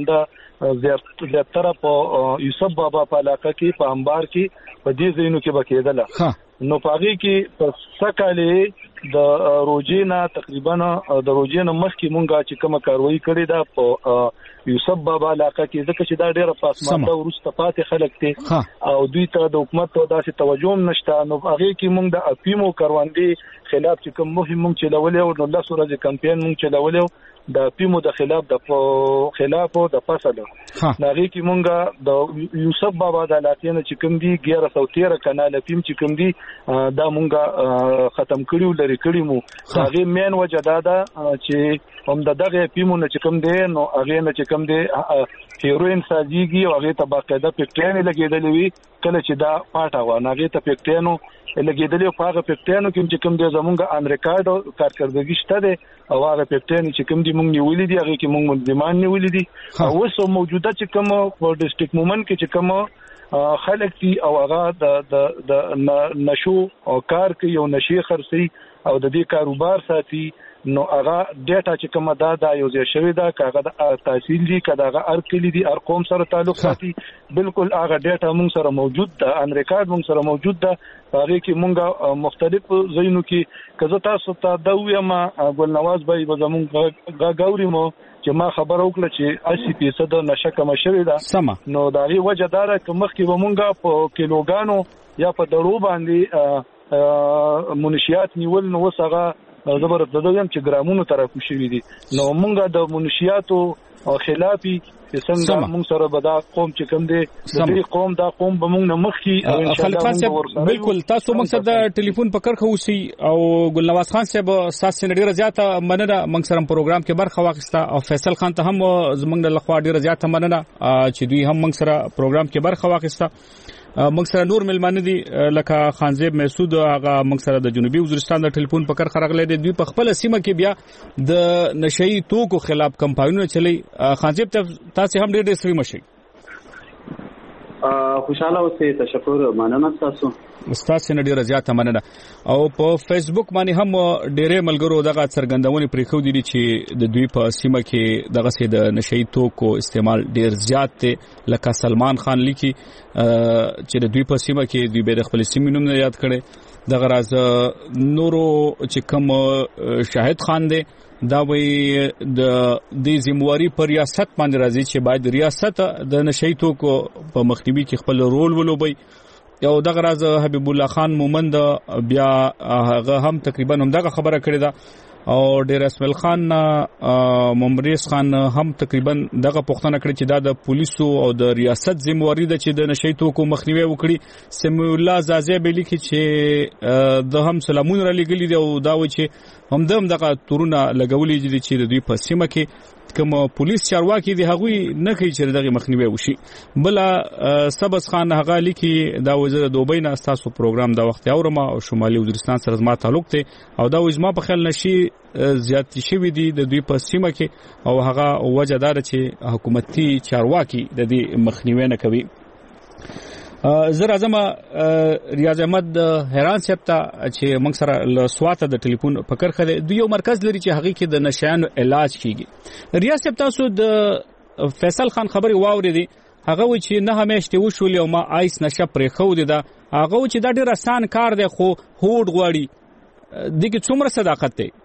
مکرونده زیاتره په یوسف بابا په علاقه کې په انبار کې په دې ځینو کې بکیدله نو پاږي کې په سکهاله د روجینا تقریبا د روجینا مخکې مونږه چې کومه کاروایی کړې ده په یوسف بابا علاقه کې ځکه چې دا ډېر پاسمانده ورسته پاتې خلک دي او دوی ته د حکومت ته داسې توجه نشته نو هغه کې مونږ د اپیمو کاروندې خلاف چې کوم مهم مونږ چلولې او نو الله سورج کمپاین مونږ چلولې د اپیمو د خلاف د خلاف او د فصل نغې کې مونږ د یوسف بابا د علاقې نه چې کوم دي 1113 کانال اپیم چې کوم دي دا مونږ ختم کړیو لري کړی مو هغه مین وجه دا ده چې هم دغه اپیمو نه چې کوم دي نو هغه نه چې کوم دي هیروین سازيږي او هغه ته باقاعده پکټین لګیدلې وي کله چې دا پاټا و هغه ته پکټینو لګیدلې په هغه پکټینو کې چې کوم دي زمونږ ان ریکارډ کارکردګي شته ده او هغه پکټین چې کوم دي مونږ نیولې دي هغه کې مونږ منظمان نیولې دي او اوس موجوده چې کوم په ډیسټریکټ مومن کې چې کوم خلک دي او هغه د نشو او کار کوي او نشي خرسي او د دې کاروبار ساتي نو هغه ډیټا چې کومه دا یو ځای شوی دا کاغه د تحصیل دي کداغه ارکلی دي ار قوم سره تعلق ساتي بالکل هغه ډیټا مونږ سره موجود ده ان ریکارډ مونږ سره موجود ده هغه کې مونږ مختلف زینو کې کزه تاسو ته دا ویما ګل نواز بای به زمونږ غاوري مو چې ما خبر وکړه چې 80% نشه کم شوی ده نو دا غي وجه دار چې مخکې به مونږ په کیلوګانو یا په دړو باندې منشيات نیول نو وسغه زبر ددویم چې ګرامونو طرف شوی دي نو مونږه د منشياتو خلافي څنګه مونږ سره بدا قوم چې کوم دي د دې قوم دا قوم به مونږ نه مخکي ان شاء الله بالکل تاسو مقصد د ټلیفون په کرخه وسی او ګل نواز خان صاحب ساسي ډیره زیاته مننه مونږ سره پروګرام کې برخه واخیسته او فیصل خان ته هم زمونږ د لخوا ډیره زیاته مننه چې دوی هم مونږ سره پروګرام کې برخه واخیسته مونږ سره نور ملمانه دي لکه خانزیب مسعود هغه مونږ سره د جنوبي وزیرستان د ټلیفون په کار خرغلې دي دوی په خپل سیمه کې بیا د نشئی توکو خلاف کمپاینونه چلی خانزیب تاسو هم ډېر سوي مشي خوشاله اوسئ تشکر مننه تاسو استاد سره ډیره زیاته مننه او په فیسبوک باندې هم ډیره ملګرو دغه څرګندونې پرې خو دي چې د دوی په سیمه کې دغه سي د نشئی توکو استعمال ډیر زیات دی لکه سلمان خان لیکي چې د دوی په سیمه کې دوی به خپل سیمې نوم یاد کړي دغه راز نورو چې کوم شاهد خان دی دا وی د ذمہواری پر ریاست باندې راځي چې باید ریاست د نشئی توکو په مخنیوي کې خپل رول ولوبي یو دغه راز حبیب الله خان مومند بیا هغه هم تقریبا هم دغه خبره کړې ده او ډیر اسماعیل خان ممریز خان هم تقریبا دغه پوښتنه کړې چې دا د پولیسو او د ریاست ذمہواری ده چې د نشئی توکو مخنیوي وکړي سمیع الله زازی به لیکي چې د هم سلامون را لګلي دی او دا و چې هم دغه تورونه لګولې دي چې د دوی په سیمه کې کوم پولیس چارواکي دي هغه نه کوي چې دغه مخنیوي وشي بل سبز خان هغه لیکي دا وزیر دوبۍ نه تاسو پروګرام دا وخت اورم او شمالي وزیرستان سره زما تعلق ته او دا وزما په خیال نشي زیات شوی دي د دوی په سیمه کې او هغه وجه دار چې حکومتي چارواکي د دې مخنیوي نه کوي زه راځم ریاض احمد حیران صاحب ته چې موږ سره سواته د ټلیفون په کرخه دی یو مرکز لري چې هغه کې د نشایانو علاج کیږي ریاض صاحب تاسو د فیصل خان خبري واورېدي هغه و چې نه همیشته وشول او ما آیس نشه پرې خو دي دا هغه و چې دا ډیر آسان کار دی خو هوډ غواړي دغه څومره صداقت دی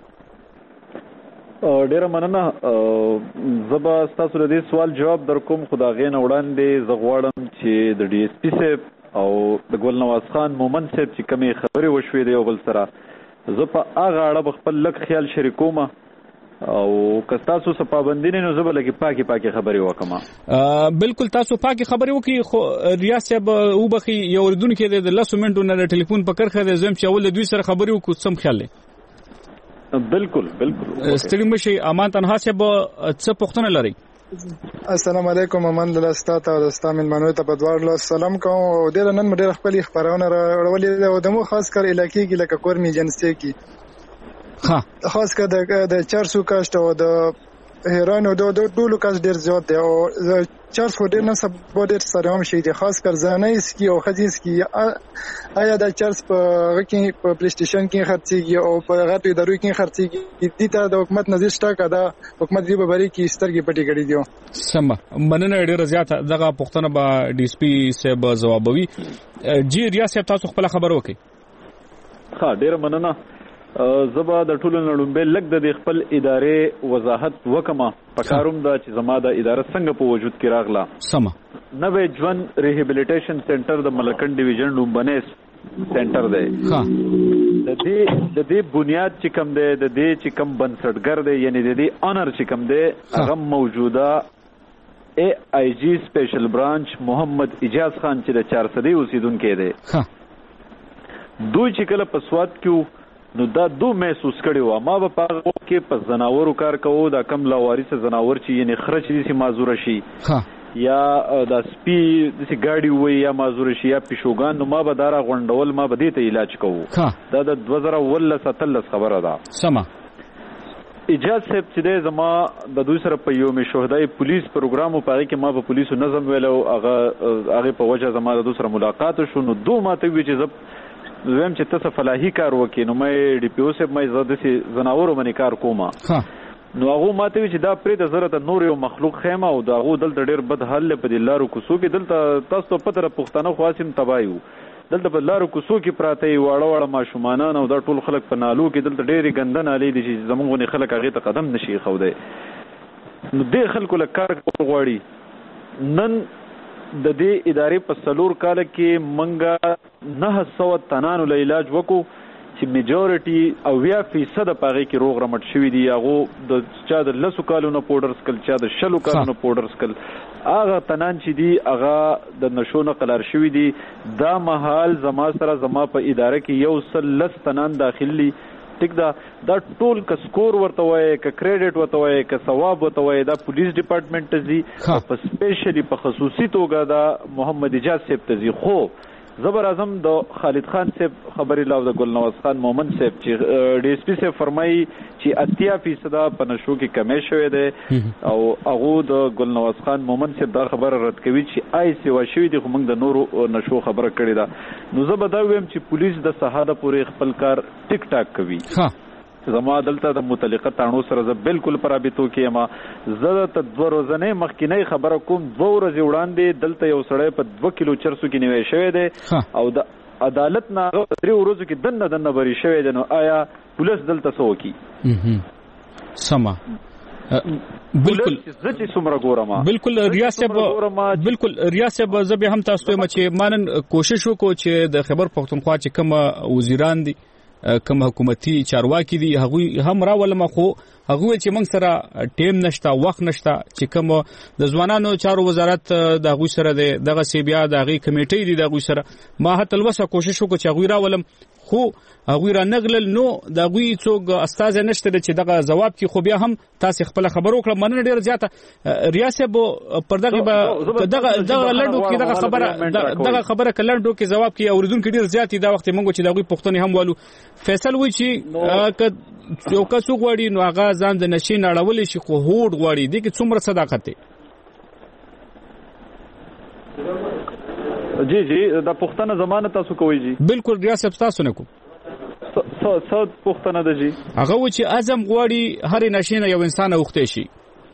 ډیره مننه زبا تاسو له دې سوال جواب در کوم خدای نه وړاندې زغواړم چې د ډي اس پی صاحب او د ګل نواز خان مومن صاحب چې کومې خبرې وشوې دی او بل سره زه په هغه اړه خپل لک خیال شریکوم او که تاسو څه پابندی نه نو زه به لګي پاکي خبرې وکم بالکل تاسو پاکي خبرې وکي خو ریاض صاحب او بخي یو ردونکو د 10 منټو نه ټلیفون په کرخه د زم چې اول د دوی سره خبرې وکړو سم خیال لري بالکل ستړي مشي امان تنها صاحب څه پوښتنه لري السلام علیکم امان الله ستاسو او تاسو ملمنو ته په دوار له سلام کوم او د نن مډیر خپل خبرونه راولې او د مو خاص کر علاقې کې لکه کورمي جنسي کې ها خاص کر د 400 کاشت او د هیرانو د ټولو کاش ډیر زیات دی او 400 ډیر نه سبا ډیر سره هم شي دي خاص کر ځانایس کی او خدیس کی آیا د چارج په غکی په پلی سټیشن کې خرڅيږي او په غټي درو کې خرڅيږي دي ته د حکومت نظر شته کدا حکومت دی به بری کې سترګې پټي کړې دي سم مننه ډیر زیات دغه پښتنه به ډي اس پی صاحب جوابوي جی ریاض صاحب تاسو خپل خبر وکړئ ها ډیر مننه زبا د ټولو نړمبه لګ د خپل ادارې وضاحت وکما پکاروم دا چې زما د اداره څنګه په وجود کې راغله سم نوې ژوند ریهابلیټیشن سنټر د ملکن ډیویژن لومبنیس سنټر دی ها د دې بنیاد چې کوم دی د دې چې کوم بنسټګر دی یعنی د دې اونر چې کوم دی هغه موجوده اے آی جی سپیشل برانچ محمد اجاز خان چې د 400 اوسیدونکو دی ها دوی چې کله په سواد کې نو دا دو محسوس کړي و ما به پاغه کې په زناورو کار کوو دا کم لاوارث زناور چې یعنی خرچ دي سي معذور شي یا دا سپی د سي گاډي وي یا معذور شي یا پښوغان نو ما به دارا غونډول ما به دې ته علاج کوو دا د 2013 خبره ده سما اجازه صاحب چې زما د دوی سره په یوم شهدای پولیس پروګرام په هغه کې ما په پولیسو نظم ویلو هغه په وجه زما د دوی سره ملاقات شو نو دوه ماته وی چې زم چې تاسو فلاحي کار وکې نو مې ډي پی او صاحب مې زده سي زناورو باندې کار کومه نو هغه ماته وی چې دا پرې د ضرورت نور یو مخلوق خیمه او دا هغه دلته ډېر بد حل په دلارو کوسو کې دلته تاسو په تر پښتنه خواسم تبایو دلته په لارو کوسو کې پراته واړه ماشومان او دا ټول خلک په نالو کې دلته ډېری ګندنه علي دي چې زمونږ خلک هغه ته قدم نشي خو دی نو دې خلکو له کار غواړي نن د دې ادارې په سلور کال کې منګه 900 تنانو له علاج وکړو چې میجورټي او 20% پاره کې روغ رمټ شوی دی هغه د چا د لسو کالونو پاوډر سکل چا د شلو کالونو پاوډر سکل هغه تنان چې دی هغه د نشو نه قلار شوی دی دا محال زما سره زما په اداره کې یو سل لس تنان داخلي ټیک دا ټول ک سکور ورته وای ک کریډټ ورته وای ک ثواب ورته وای دا پولیس ډپارټمنټ ته زی په سپیشلی په خصوصي توګه دا محمد اجاز صاحب ته زی خو زبر اعظم د خالد خان صاحب خبري لاو د ګل نواز خان مومن صاحب چې ډي اس پی صاحب فرمایي چې 80% په نشو کې کمې شوې ده او هغه د ګل نواز خان مومن صاحب دا خبره رد کوي چې آی سی وشوي دي خو موږ د نورو نشو خبره کړې ده نو زه به دا ویم چې پولیس د سهاده پورې خپل کار ټیک ټاک کوي زما دلته د متعلقه تانو سره زه بالکل پرابطو کې ما زه ته 2 ورځې مخکینی خبره کوم 2 ورځې وړاندې دلته یو سړی په 2 کیلو چرسو کې نیوي شوی دی او عدالت نه 3 ورځې کې دنه بری شوی دی، نو آیا پولیس دلته څه وکړي؟ سما بالکل زه څومره ګورم بالکل ریاست زبې هم تاسو ته چې مانن کوشش وکړو چې د خیبر پختونخوا چې کوم وزیران دي کوم حکومتي چارواکي دي هغه هم راولم، خو هغه چې موږ سره ټیم نشته، وخت نشته چې کوم د ځوانانو چارو وزارت د هغه سره دغه سی بیا د هغه کمیټې دي د هغه سره ما هته لوسه کوشش وکړ چې هغه راولم، خو هغه را نغلل نو د هغه څوک استاد نشته چې دغه جواب کې خو بیا هم تاسو خپل خبرو کړم مننه ډیر زیاته ریاست به پر دغه لړډو کې دغه خبره کلړډو کې جواب کې اوریدونکو ډیر زیات دا وخت موږ چې دغه پښتني هم والو فیصل وی چې یو کس غواړي نو هغه ځان د نشي نړول شي، خو هوډ غواړي دي کې څومره صداقت دی؟ جی دا پښتنه زمانه تاسو کوي جی بالکل ریاست تاسو نه کو څه پښتنه ده جی هغه و چې اعظم غواړي هر نشینه یو انسان اوخته شي،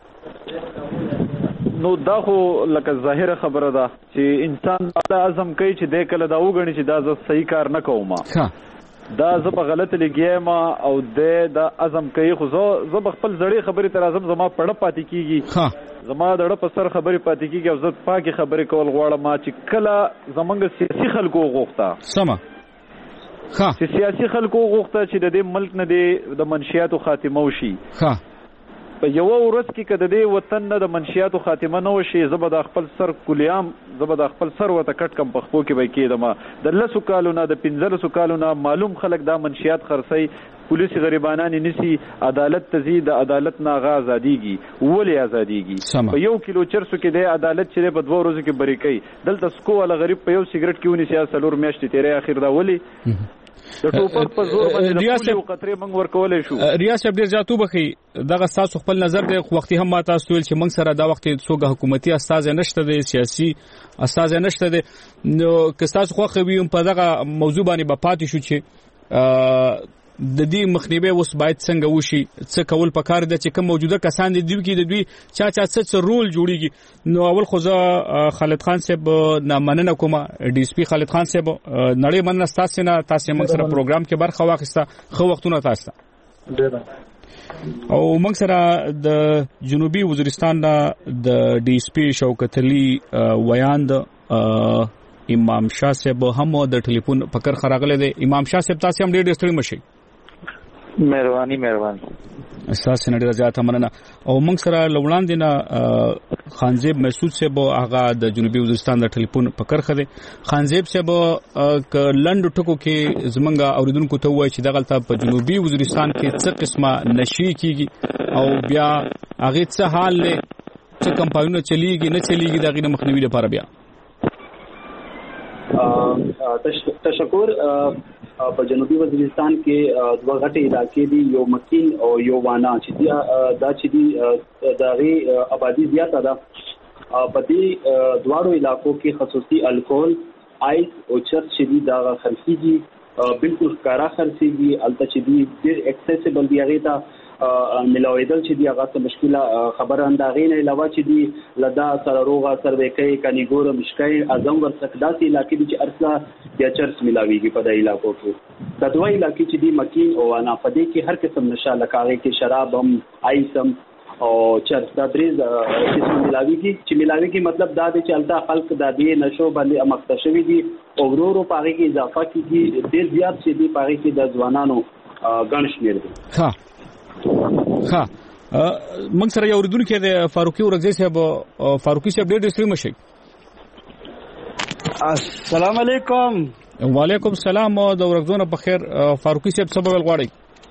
نو دا خو لکه ظاهره خبره ده چې انسان دا اعظم کوي چې د کله دا وګڼي چې دا زه صحیح کار نه کوم، دا زه په غلط لګیم او دا اعظم کوي، خو زه خپل زړې خبرې تر اعظم زما پړه پاتې کیږي، زما دړه په سر خبرې پاتې کیږي او زه پاکي خبرې کول غواړم چې کله زمونږ سیاسي خلکو غوښته سما چې سیاسي خلکو غوښته چې د دې ملک نه د منشیاتو خاتمه وشي، په یو ورځ کې کده دې وطن نه د منشیاتو خاتمه نه وشي، زبر د خپل سر کلیام زبر د خپل سر وته کټ کم پخپو کې به کېدم د 10 کالونو د 15 کالونو معلوم خلک دا منشیات خرڅي، پولیس غریبانان نسی، عدالت تزيد عدالت نه غا آزادیږي ولې آزادیږي، په 1 کیلو چرسو کې د عدالت چې په 2 ورځو کې بری کوي، دلته سکو ولا غریب په یو سیګریټ کې ونی سیاست لور میاشتې تیرې اخر دا ولې د ټوپر په زور باندې ریاست قطرې موږ ورکولې شو؟ ریاست ډیر ځاتو بخي دغه تاسو خپل نظر دی، وختي هم ما تاسو ویل چې موږ سره دا وخت څوګه حکومتي استاد نشته دی، سیاسي استاد نشته دی، نو که تاسو خو خویم په دغه موضوع باندې به پاتې شو چې د دې مخنیوي وس باید څنګه وشي، څه کول پکار دي چې کوم موجوده کسان دي کې د دوی چا څه رول جوړیږي. نو اول خو زه خالد خان صاحب مننه کوم، ډي اس پي خالد خان صاحب نړۍ مننه تاسو نه، تاسو موږ سره پروګرام کې برخه واخیسته، خو وختونه تاسو او موږ سره د جنوبي وزیرستان د ډي اس پي شوکت علي ویاند امام شاه صاحب هم د ټلیفون فکر خراغله دي. امام شاه صاحب تاسو هم ډېر ستړي مشي. مهرباني اساس نه ډېر زیاته مننه. او موږ سره لوړاندې نه خانزیب مسعود صاحب هغه د جنوبي وزیرستان د ټلیفون فکر خده. خانزیب صاحب ک لند ټکو کې زمونږ اوریدونکو ته وایي چې دغلت په جنوبي وزیرستان کې څه قسمه نشي کیږي او بیا هغه څه حال له څه کمپاینونه چلیږي نه چلیږي دغه مخنیوي لپاره بیا. تشکر. په جنوبي وزیرستان کې دوه غټي علاقې دي، یو مکین او یو وانا چې دا چې دي دغه آبادی زیاته ده. په دې دواړو علاقو کې خصوصي الکول، آیس او چرس چې دي دا خرڅيږي، بالکل کارا خرڅيږي، البته چې دي ډېر اکسیسیبل دی، هغه ته ملاویدل چې دی هغه څه مشکله خبره انداغې نه علاوه چې دی لدا سره روغه سرویکي کنيګور مشکای اعظم ورڅکداسي علاقې دي چې ارسلا یا چرس ملاويږي په دې علاقو کې. د دوه علاقې چې دی مکین او انا پدې کې هر قسم نشه لکاغه کې شراب هم، آیسم او چرس دا درې قسم ملاويږي. چې ملاويږي مطلب دا دی چې الته خلک د دې نشو باندې مختشوي دي او ورو پاره کې اضافه کیږي، ډېر زیات چې دی پاره کې د ځوانانو ګڼ شمیر دي. ها موږ سره یو اوریدونکو د فاروقي ورغزي صاحب، فاروقي صاحب ډېر ستړي مشي. السلام علیکم. وعلیکم السلام او د ورغزونه په خیر. فاروقي صاحب سبب غواړي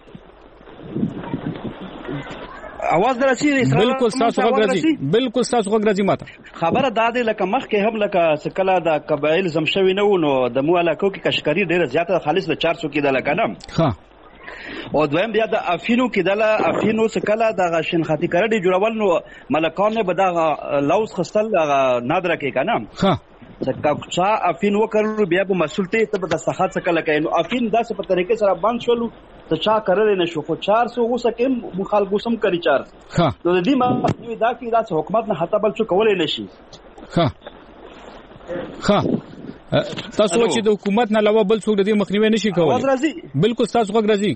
اواز درسي؟ بالکل تاسو غواړئ، بالکل تاسو غواړئ. ماته خبره داده لکه مخکې هم لکه سکلا د قبایل زمشوي نه ونو د مو علاقو کې کشکری ډېر زیاته خالص د 400 کې د لکنه. ها او دویم بیا د افینو کې د افینو سکلا د غشن خاطی کړه دی جوړول نو ملکان نه بدا لوز خستل نادره کې کنه. ها څنګه افین وکړو بیا په مسولته ته د سخت سکلا کې نو افین داسې په طریقې سره بند شول ته چا کړل نه شو، خو 400 وسکم مخالفو سم کړی 400. ها نو د دې ما دا کې د حکومت نه حتی بل څه کولای نشي. ها تاسو چې د حکومت نه علاوه بل څوک د دې مخنیوي نشي کولای. بالکل تاسو غږ راځي.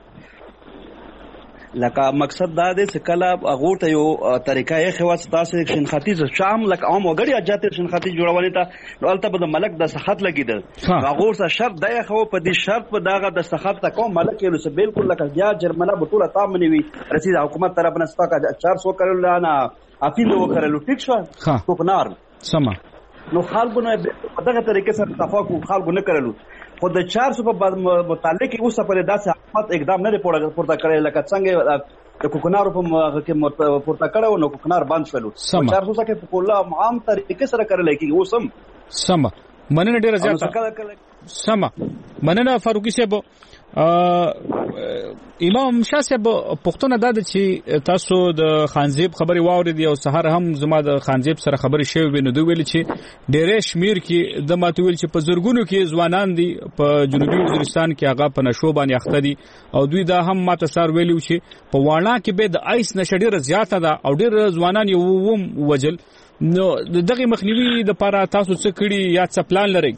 لکه مقصد دا دی چې کله هغه ته یو طریقه یې خواص تاسو شنختی شام لکه عام وګړي اجازه شنختی جوړولې ته نو البته د ملک د سخت لګیدل هغه سره شرط دی خو په دې شرط په داغه د سخت تا کوم ملک یې نو بالکل لکه بیا جرمنه بطوله تامنی وي رسید حکومت طرف نه سپاکه 400 کړل نه اپیل وکړل ټیک شو کوکنار سم نو خلکو نه په دغه طریقې سره تفاهم خلکو نه کړلو خو د 400 په متعلق اوسه پر داسې حکومت اقدام نه پورته کړی لکه څنګه د کوکنارو په کې پورته کړو نو کوکنار بند شول 400 څخه په کوله عام طریقې سره کړل کېږي اوسم سم مننه ډیره زیاته سم مننه فاروقي صاحب. امام شاه صاحب پښتون ادا چې تاسو د خانزیب خبري واوریدي او سحر هم زما د خانزیب سره خبري شوی ویني دوی ویل چې ډېر شمیر کې د ماتویل چې په زرګونو کې ځوانان دي په جنوبي وزیرستان کې هغه په نشو باندې اخته دي او دوی دا هم ماته سار ویلو چې په وانا کې به د آیس نشه ډېر زیاته ده او ډېر ځوانان یو وجل نو دغه مخنیوي د لپاره تاسو څه کړی یا څه پلان لرئ؟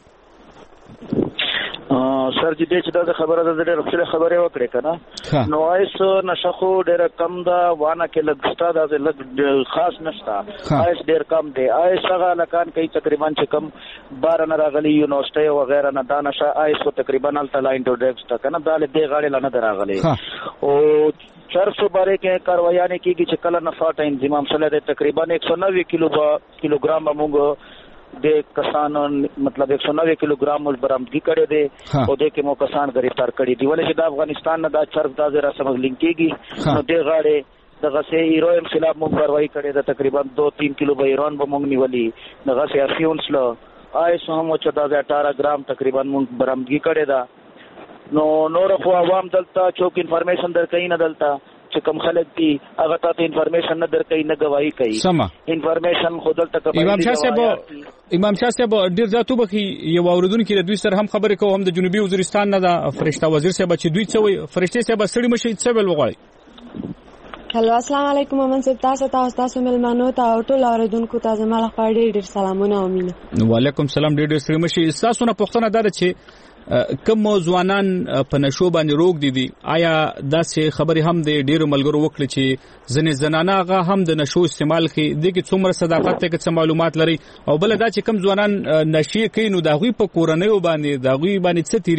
سر جی دې چې دا خبره ده ډېر خپل خبره وکړه کنه نو آیس نشخو ډېر کم دا وانه کې لګستا دا لګ خاص نشتا آیس ډېر کم دی آیس هغه لکان کوي تقریبا چې کم 12 نه راغلي یونیورسيټي وغیرہ نه دا نشه آیس کو تقریبا التلا انټروډکس تا کنه دا له دې غاړي لنه دراغلي او 400 باره کې کاروایانه کېږي چې کله نفاټ انضمام سره د تقریبا 190 کیلوګرام موږ د کسان مطلب 190 کیلوګرام برآمدګي کړي دي او د کې مو کسان گرفتار کړي دي ولې چې د افغانستان نه دا چرګ دا زرا سمګلینګ کېږي نو د غاړي دغه سه ایران خلاف مو کاروایی کړي د تقریبا 2-3 کیلو به ایران به مونږ نیولې دغه سه افیونس له آیس هم 18 ګرام تقریبا مونږ برآمدګي کړي دا نو نور خو عوام دلته چوک انفارمیشن درکې نه دلته چې کوم خلک دي هغه ته انفارمیشن نه درکې نه گواہی کوي انفارمیشن خود دلته امام شاه صاحب ډیر ځاتو بخي یو اوردونکو د دوی سره هم خبرې کوم هم د جنوبي وزیرستان نه د فرشته وزیر صاحب چې دوی څه وي فرشته صاحب سړي مشي څه ویل وغواړي. هلو السلام علیکم مومن صاحب تاسو ملمنو ته ټول اوردونکو ته زما له خوا ډیر سلامونه او مینه. وعلیکم السلام ډیر سړي مشي تاسو نه پوښتنه ده چې کوم ځوانان په نشو باندې روغ دي آیا داسې خبرې هم د ډیرو ملګرو وکړي چې ځنې زنانه هغه هم د نشو استعمال کوي د کې څومره صداقت ته څه معلومات لري او بل دا چې کوم ځوانان نشي کوي نو دا غوي په کورنۍ باندې دا غوي باندې څه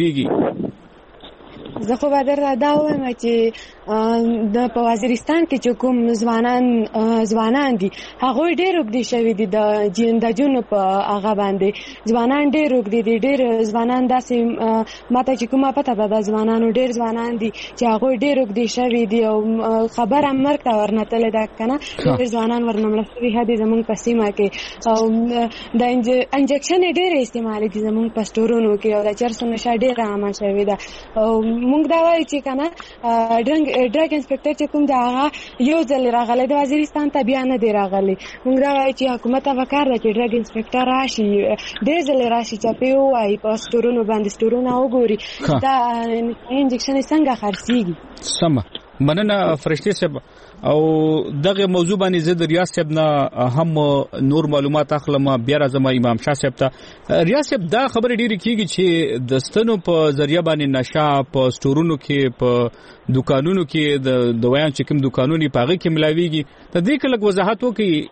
تیریږي؟ زه خو به درته دا وایم چې د په وزیرستان کې چې کوم ځوانان دي هغه ډېر وګړي شوی دي د جون په هغه باندې ځوانان ډېر وګړي دي ډېر ځوانان داسې ماته چې کومه پته ده د ځوانانو ډېر ځوانان دي چې هغه ډېر وګړي شوی دي او خبره مرګ ته ورنتلې ده کنه ډېر ځوانان ورنمل شوی هدي زمونږ په سیمه کې او د انجکشن ډېر استعمال دي زمونږ په سټورونو کې او د چرسو نشه ډېر عامه شوی ده او مونږ دا وایو چې کنه ډرګ انسپکټر چې کوم دا هغه یو ځل راغلی د وزیرستان ته بیا نه دی راغلی مونږ دا وایو چې حکومت ته وکړ چې ډرګ انسپکټر راشي ډېر ځل راشي چې په وایي په سټورونو باندې سټورونه وګوري دا انجکشن څنګه خرڅيږي. سم مننه فرشتي صاحب او دغه موضوع باندې زه د ریاض صاحب نه هم نور معلومات اخلم بیا راځم امام شاه صاحب ته. ریاض صاحب دا خبره ډیره کیږي چې د ستنو په ذریعہ باندې نشه په سټورونو کې په دکانونو کې د دویان چې کوم دکانونو په هغه کې ملاويږي د دې کله وضاحت وکړي.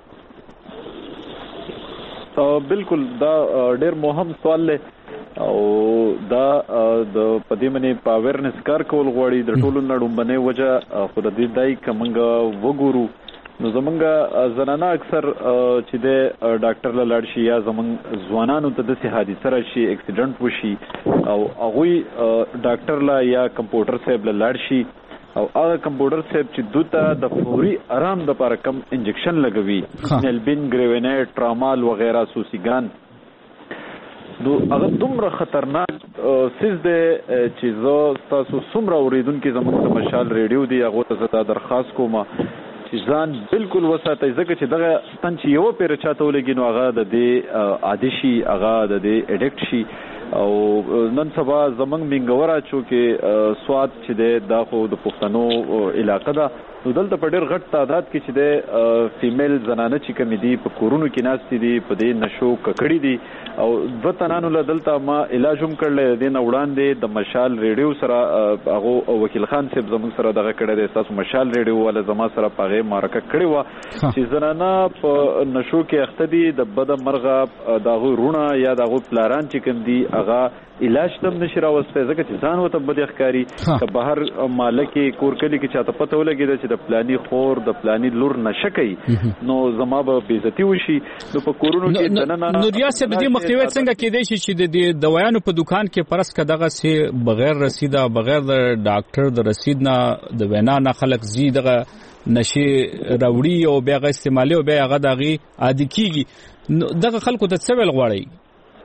بالکل دا ډیر مهم سوال دی او دا د پدې منې پاورنس کار کول غواړي د ټولو نړومبنه وجه خو د دې دای کومنګ وګورو نو زمونږ زنانه اکثر چې د ډاکټر له لاړ شي یا زمونږ ځوانانو ته د سي حادثه راشي اکسیډنټ وشي او هغه ډاکټر لا یا کمپیوټر صاحب له لاړ شي او هغه کمپیوټر صاحب چې دوته د فوري آرام د لپاره کم انجکشن لګوي نلبین ګریوینیټ ټرامال وغیرہ سوسیګان نو هغه دومره خطرناک سیز دی چې زه تاسو څومره اوریدونکو زموږ د مشال ریډیو دی هغه ته درخواست کوم چې ځان بالکل وساتئ ځکه چې دغه تن چې یو پیر چاته ولګي نو هغه د دې عادي شي هغه د دې اډکټ شي او نن سبا زمنګ منګورا چې سواد چې د خو د پښتنو علاقې ده نو دلته په ډېر غټ تعداد کې چې د فیمیل زنانه چې کمی دي په کورونو کې ناستې دي په دې نشو ککړې دي او دوه تنانو له دلته ما علاج هم کړل د نه وړاندې د مشال ریډیو سره هغه وکیل خان صاحب زموږ سره دغه کړی دی تاسو مشال ریډیو ولا زما سره پغه مارکه کړی و چې زنانه په نشو کې اخته دي د بد مرغه دغه رونه یا دغه پلاران چې کوم دي هغه علاج تم نشي راوسته ځکه چې ځان وته بد ښکاری که بهر مالکی کور کلی کې چاته پته ولګي چې د پلاني خور د پلاني لور نشکې نو زما به بیزتی وشي نو په کورونو کې دننه نو ریاست د دې مخنیوي څنګه کېدای شي چې د دوايانو په دکان کې پرس کداغه سي بغیر رسیدا بغیر د ډاکټر د رسید نه د وینا نه خلک زی دغه نشي راوړي او بیا غ استعمالي او بیا غ دغه عادي کیږي دغه خلکو ته څه ویل غواړي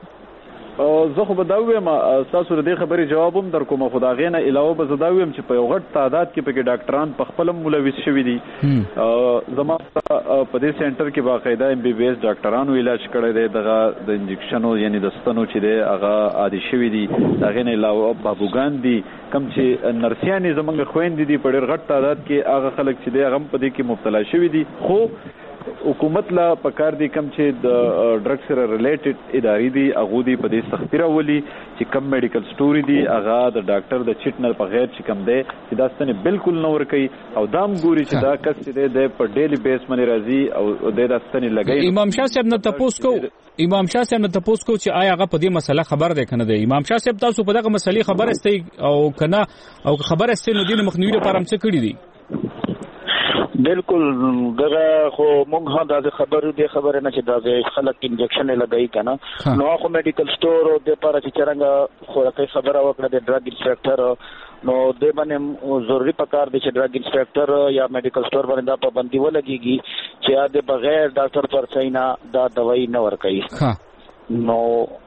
زه خو به دا وایم تاسو د دې خبرې جواب هم در کوم خو دا غینه علاوه به زه دا وایم چې په یو غټ تعداد کې پکې ډاکټران په خپل ملوث شوي دي زما په دې سنټر کې باقاعده ام بي بي اس ډاکټرانو علاج کړی دی دغه د انجکشنو یعنی د ستنو چې دی هغه عادي شوي دي دا غینه علاوه بابوګان دي کم چې نرسیانې زمونږ خويندې دي په ډېر غټ تعداد کې هغه خلک چې دی هغه په دې کې مبتلا شوي دي خو حکومت لا پکار دي کم چې د ډرګ سره ریلیټډ ادارې دي هغه دي په دې سختي راولي چې کم میډیکل سټوري دي هغه د ډاکټر د چټ نه بغیر چې کم دی چې دا ستنه بالکل نه ور کوي او دام ګوري چې دا کس دې د په ډیلی بیس باندې راځي او د ستنه لګي امام شاه صاحب نه تاسو کو چې آیا هغه په دې مسله خبر ده کنه دی امام شاه صاحب تاسو په دغه مسلې خبر استئ او کنه او خبر استئ نو دین مخنیوي لپاره هم څه کړی دي بالکل دغه خو مونږ هم د خبره نه چې د خلک انجکشن لګای کنه نو خو میډیکل سٹور او د لپاره چې څنګه خو خبره وکړه د ډرګ انسپکټر نو د باندې ضروری پکار دي چې ډرګ انسپکټر یا میډیکل سٹور باندې دا پابندي ولګيږي چې د بغیر ډاکټر پر صحیح نه دا دوايي نه ورکړي نو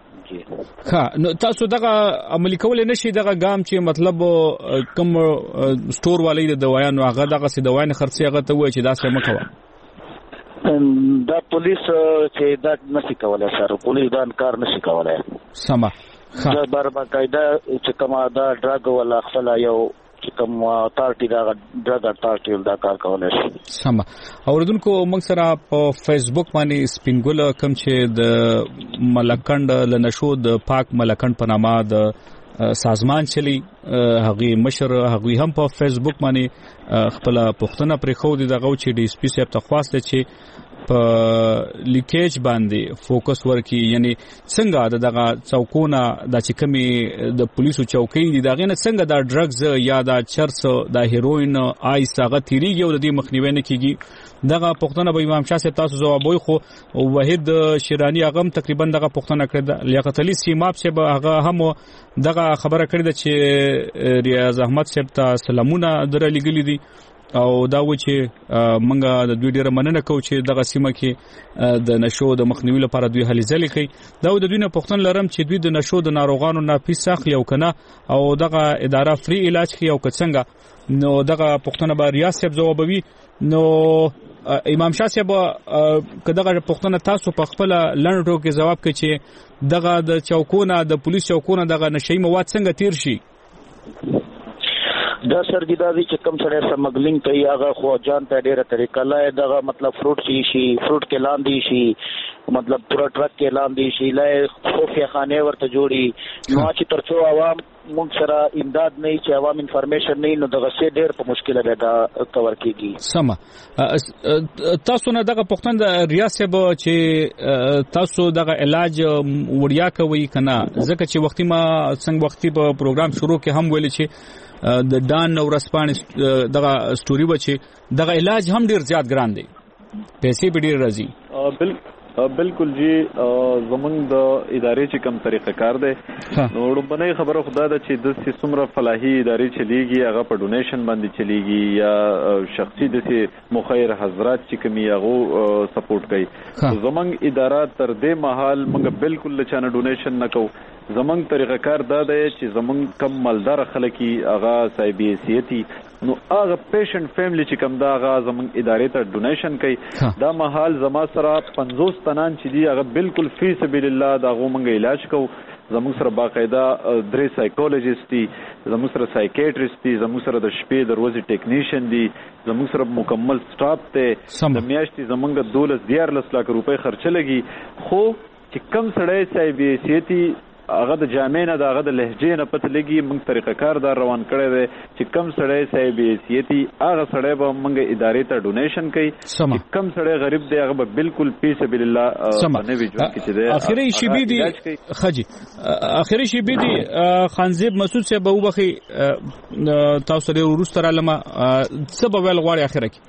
نو تاسو دغه عملي کول نه شي دغه ګام چې مطلب کوم سٹور والی د دوايانو هغه دغه سي دوايانو خرڅي هغه ته وای چې دا څه مکوه دا پولیس چې دا نشي کولای سره پولیس دا انکار نشي کولای سما دا باقاعده چې کومه دا ډراګ ولا خپل یو چې کوم اتارټي دا ډراګ اتارټي دا کار کولای شي سما اوردونکو موږ سره په فیسبوک باندې سپینګول کوم چې د ملکند لنشو د پاک ملکند په نامه د سازمان چلی هغه مشر هغه هم په فیسبوک باندې خپل پښتنه پرې خو دي دغه چې ډي اس پی صاحب ته خواسته چې په لیکیج باندې فوکس ورکي یعنی څنګه دغه چوکونه د چکمي د پولیسو چوکۍ دي دغه نه څنګه د ډرګز یا د چرس د هیروین آیساغه تیریږي او د دې مخنیوي نه کیږي دغه پښتنه به امام شاه صاحب تاسو جواب وي خو وحید شیرانی هغه تقریبا دغه پښتنه کړی لیاقت علي سیماب صاحب هغه هم دغه خبره کړې ده چې ریاض احمد صاحب ته سلامونه درلګلې دي او دا و چې منګه د دوی ډیره مننه کوو چې دغه سیمه کې د نشو د مخنیوي لپاره دوی هلي ځلې کوي دا د دوی نه پښتون لرم چې دوی د نشو د ناروغانو نه پیسې اخلي او کنه او دغه اداره فری علاج کوي او څنګه نو دغه پښتون به ریاض صاحب جوابوي نو امام شاه صاحب کداغه پښتون تاسو په خپل لنډو کې جواب کوي چې دغه د چوکونه د پولیس چوکونه دغه نشي مواد څنګه تیر شي دا سرګیدازي چې کم سره سمګلینګ کوي هغه خو جان ته ډیره طریقه لای دغه مطلب فروټ شي فروټ کې لاندې شي مطلب پورا ټرک کې لاندې شي لای خفیه خانه ورته جوړي نو چې ترڅو عوام موږ سره امداد نه چې عوام انفارمیشن نه نو دغه څه ډیر په مشکله ده دا کور کیږي سم تاسو نه دغه پښتون د ریاست به چې تاسو دغه علاج وړیا کوي کنه ځکه چې وختي ما څنګه وختي په پروګرام شروع کې هم ویل چې د دان نو رسپانس دغه سټوري بچي دغه علاج هم ډیر زیات ګران دی پیسې به ډیر راځي بالکل جی زمونږ د ادارې چې کم طریقه کار دی نو وړاندې خبره خدا ده چې د سیسمره فلاحي ادارې چلیږي هغه په ډونیشن باندې چلیږي یا شخصي د مخیر حضرات چې کومي هغه سپورټ کوي زمونږ اداره تر دې مهال موږ بالکل لچانه ډونیشن نه کوو زمونږ طریقه کار دا دی چې زمونږ کم مالدار خلک هغه صاحب حیثیتي نو هغه پیشنټ فیملی چې کوم دا هغه زمونږ ادارې ته ډونیشن کوي دا مهال زما سره 50 تنان چې دی هغه بالکل فی سبیل الله دا غو مونږ علاج کوو زموږ سره باقاعده 3 سایکولوژیست دي، زموږ سره سایکیټریست دي، زموږ سره د شپې د ورځې ټیکنیشن دي، زموږ سره مکمل سټاف ته د میاشتې زموږ 12-13 لک روپۍ خرچه لګي. خو چې کم سړی صاحب سیتی هغه د جامع نه د هغه د لهجې نه پته لګي، موږ طریقه کار دا روان کړی دی چې کم سړی صاحب سیتی هغه سړی به موږ ادارې ته ډونیشن کوي، چې کم سړی غریب دی هغه به بالکل فی سبیل الله باندې ژوند کې چې دی. اخري شی بي دي خجی اخري شی بي دي خانزیب مسعود صاحب وبخي تاسو لري وروسته رالمه سبب ول غواړي اخره کې.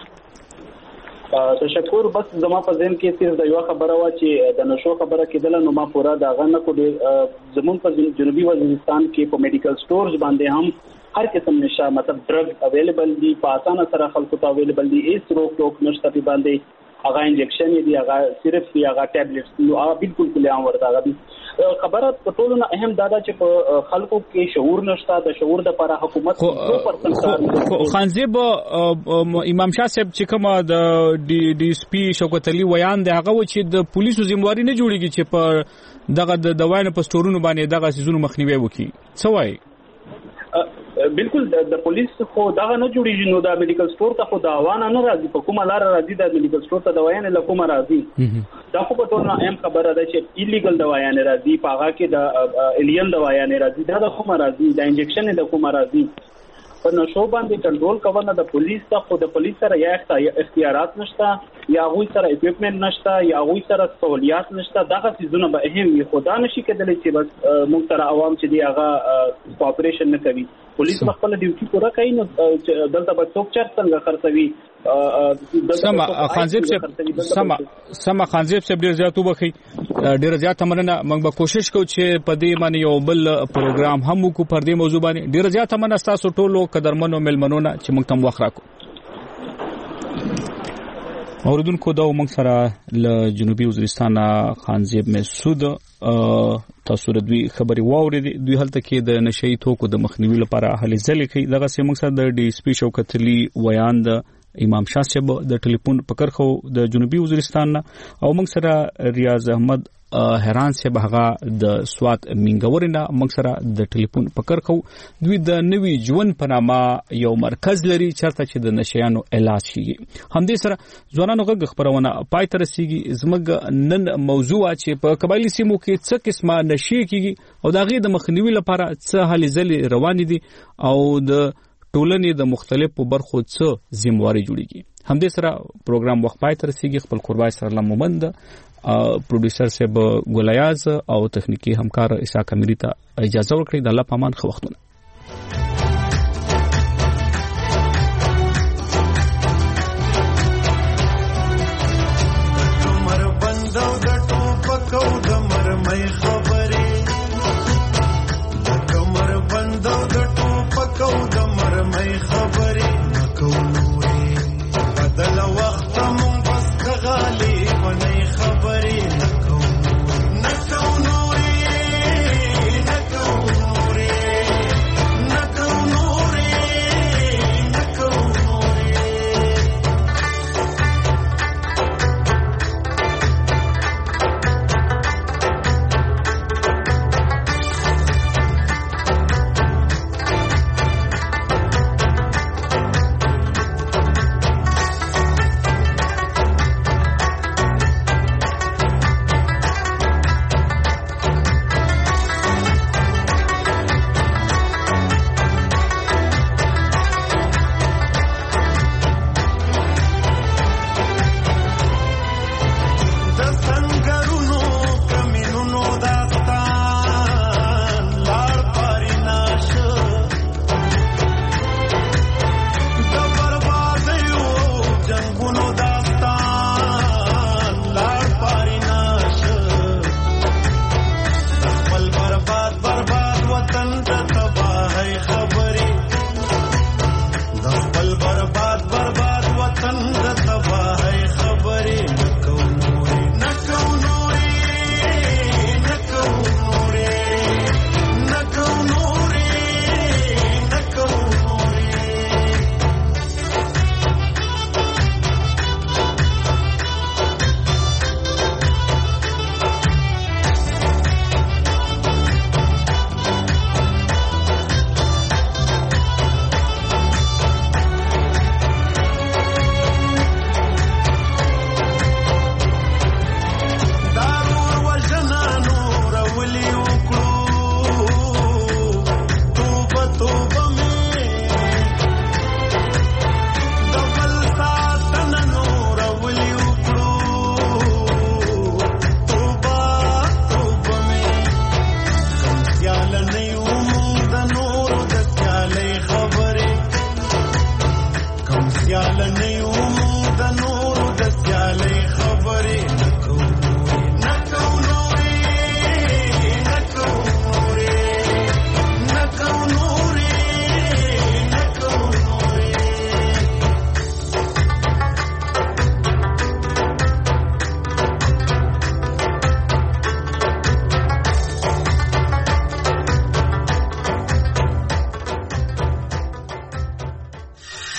تشکر. بس زما په ذهن کې صرف د یو خبره وا چې د نشو خبره کېدل نو ما پورا دا غنه کو دي زمون په جنوبي وزیرستان کې په میډیکل سٹورز باندې هم هر قسم نشه مطلب ډرګ اویلیبل دي، په اسانه سره خلکو ته اویلیبل دي، هیڅ روک ټوک نشته په باندې. هغه انجکشن دی، هغه صرف دی، هغه ټابلیټس نو هغه بالکل کله عام ورته. هغه خبره په ټولو نه اهم دا چې په خلکو کې شعور نشته. د شعور د لپاره حکومت 2% خانزیب امام شاه صاحب چې کومه د ډي اس پی شوکت علي ویان دی هغه و چې د پولیسو ذمہواری نه جوړیږي چې په دغه د دوایانو په سٹورونو باندې دغه سيزونو مخنیوي وکړي. څه وایي؟ بالکل د پولیس خو دا نه جوړیږي، نو دا میډیکل سٹور ته خو دا وانه نه راځي، په کومه لار راځي دا میډیکل سٹور ته دوايان له کومه راځي؟ دا خو په ټول نه اهم خبره ده چې ایلیګل دوايان راځي، په هغه کې د الین دوايان راځي، دا د کومه راځي؟ د انجکشن د کومه راځي؟ په نشو باندې کنټرول کول د پولیس ته خو د پولیس سره یا اختیارات نشته، یا غوي سره اکوپمنٹ نشته، یا غوي سره سہولیات نشته. دغه چیزونه به اهم وي، خو دا نشي کېدلی چې بس موږ سره عوام چې دی هغه کوآپریشن نه کوي. پولیس خپل ډیوټي پوره کوي، نو دلته به څوک چر څنګه خرڅوي. سما خانزیب صاحب ډیر زیات وبخي، ډیر زیات مننه. موږ به کوشش کوو چې په دې باندې یو بل پروګرام هم وکړو پر دې موضوع باندې. ډیر زیات مننه تاسو ټولو قدرمنو ملمنونو چې موږ تم وخت راکو. اوردونکو دا موږ سره له جنوبي وزیرستان خانزیب مسعود تاسو د دوی خبري واورید. دوی هلته کې د نشئی توکو د مخنیوي لپاره هلې ځلې کوي. دغه سیمه موږ سره د ډي اس پی شوکت علي ویان د امام شاه صاحب د ټلیفون پکرخو د جنوبي وزیرستان او موږ سره ریاض احمد حیران صاحب هغه د سوات منګورنا موږ سره د ټلیفون پکرخو. دوی د نوي ژوند په نامه یو مرکز لري چرته چې د نشيانو علاج شي. همدې سره ځوانانو غږ خبرونه پای تر رسیږي. زموږ نن موضوع چې په قبایلی سیمو کې څه قسمه نشي کیږي او د غي د مخنیوي لپاره څه هلې ځلې روان دي او د ټولنې د مختلفو برخو څه ذمہواری جوړیږي. همدې سره پروګرام وخت پای تر رسیږي. خپل قربای سره لمومند پروډوسر صاحب ګولیاز او تخنیکی همکار اسحاق امیری ته اجازه ورکړئ. د الله پامان خو وختونه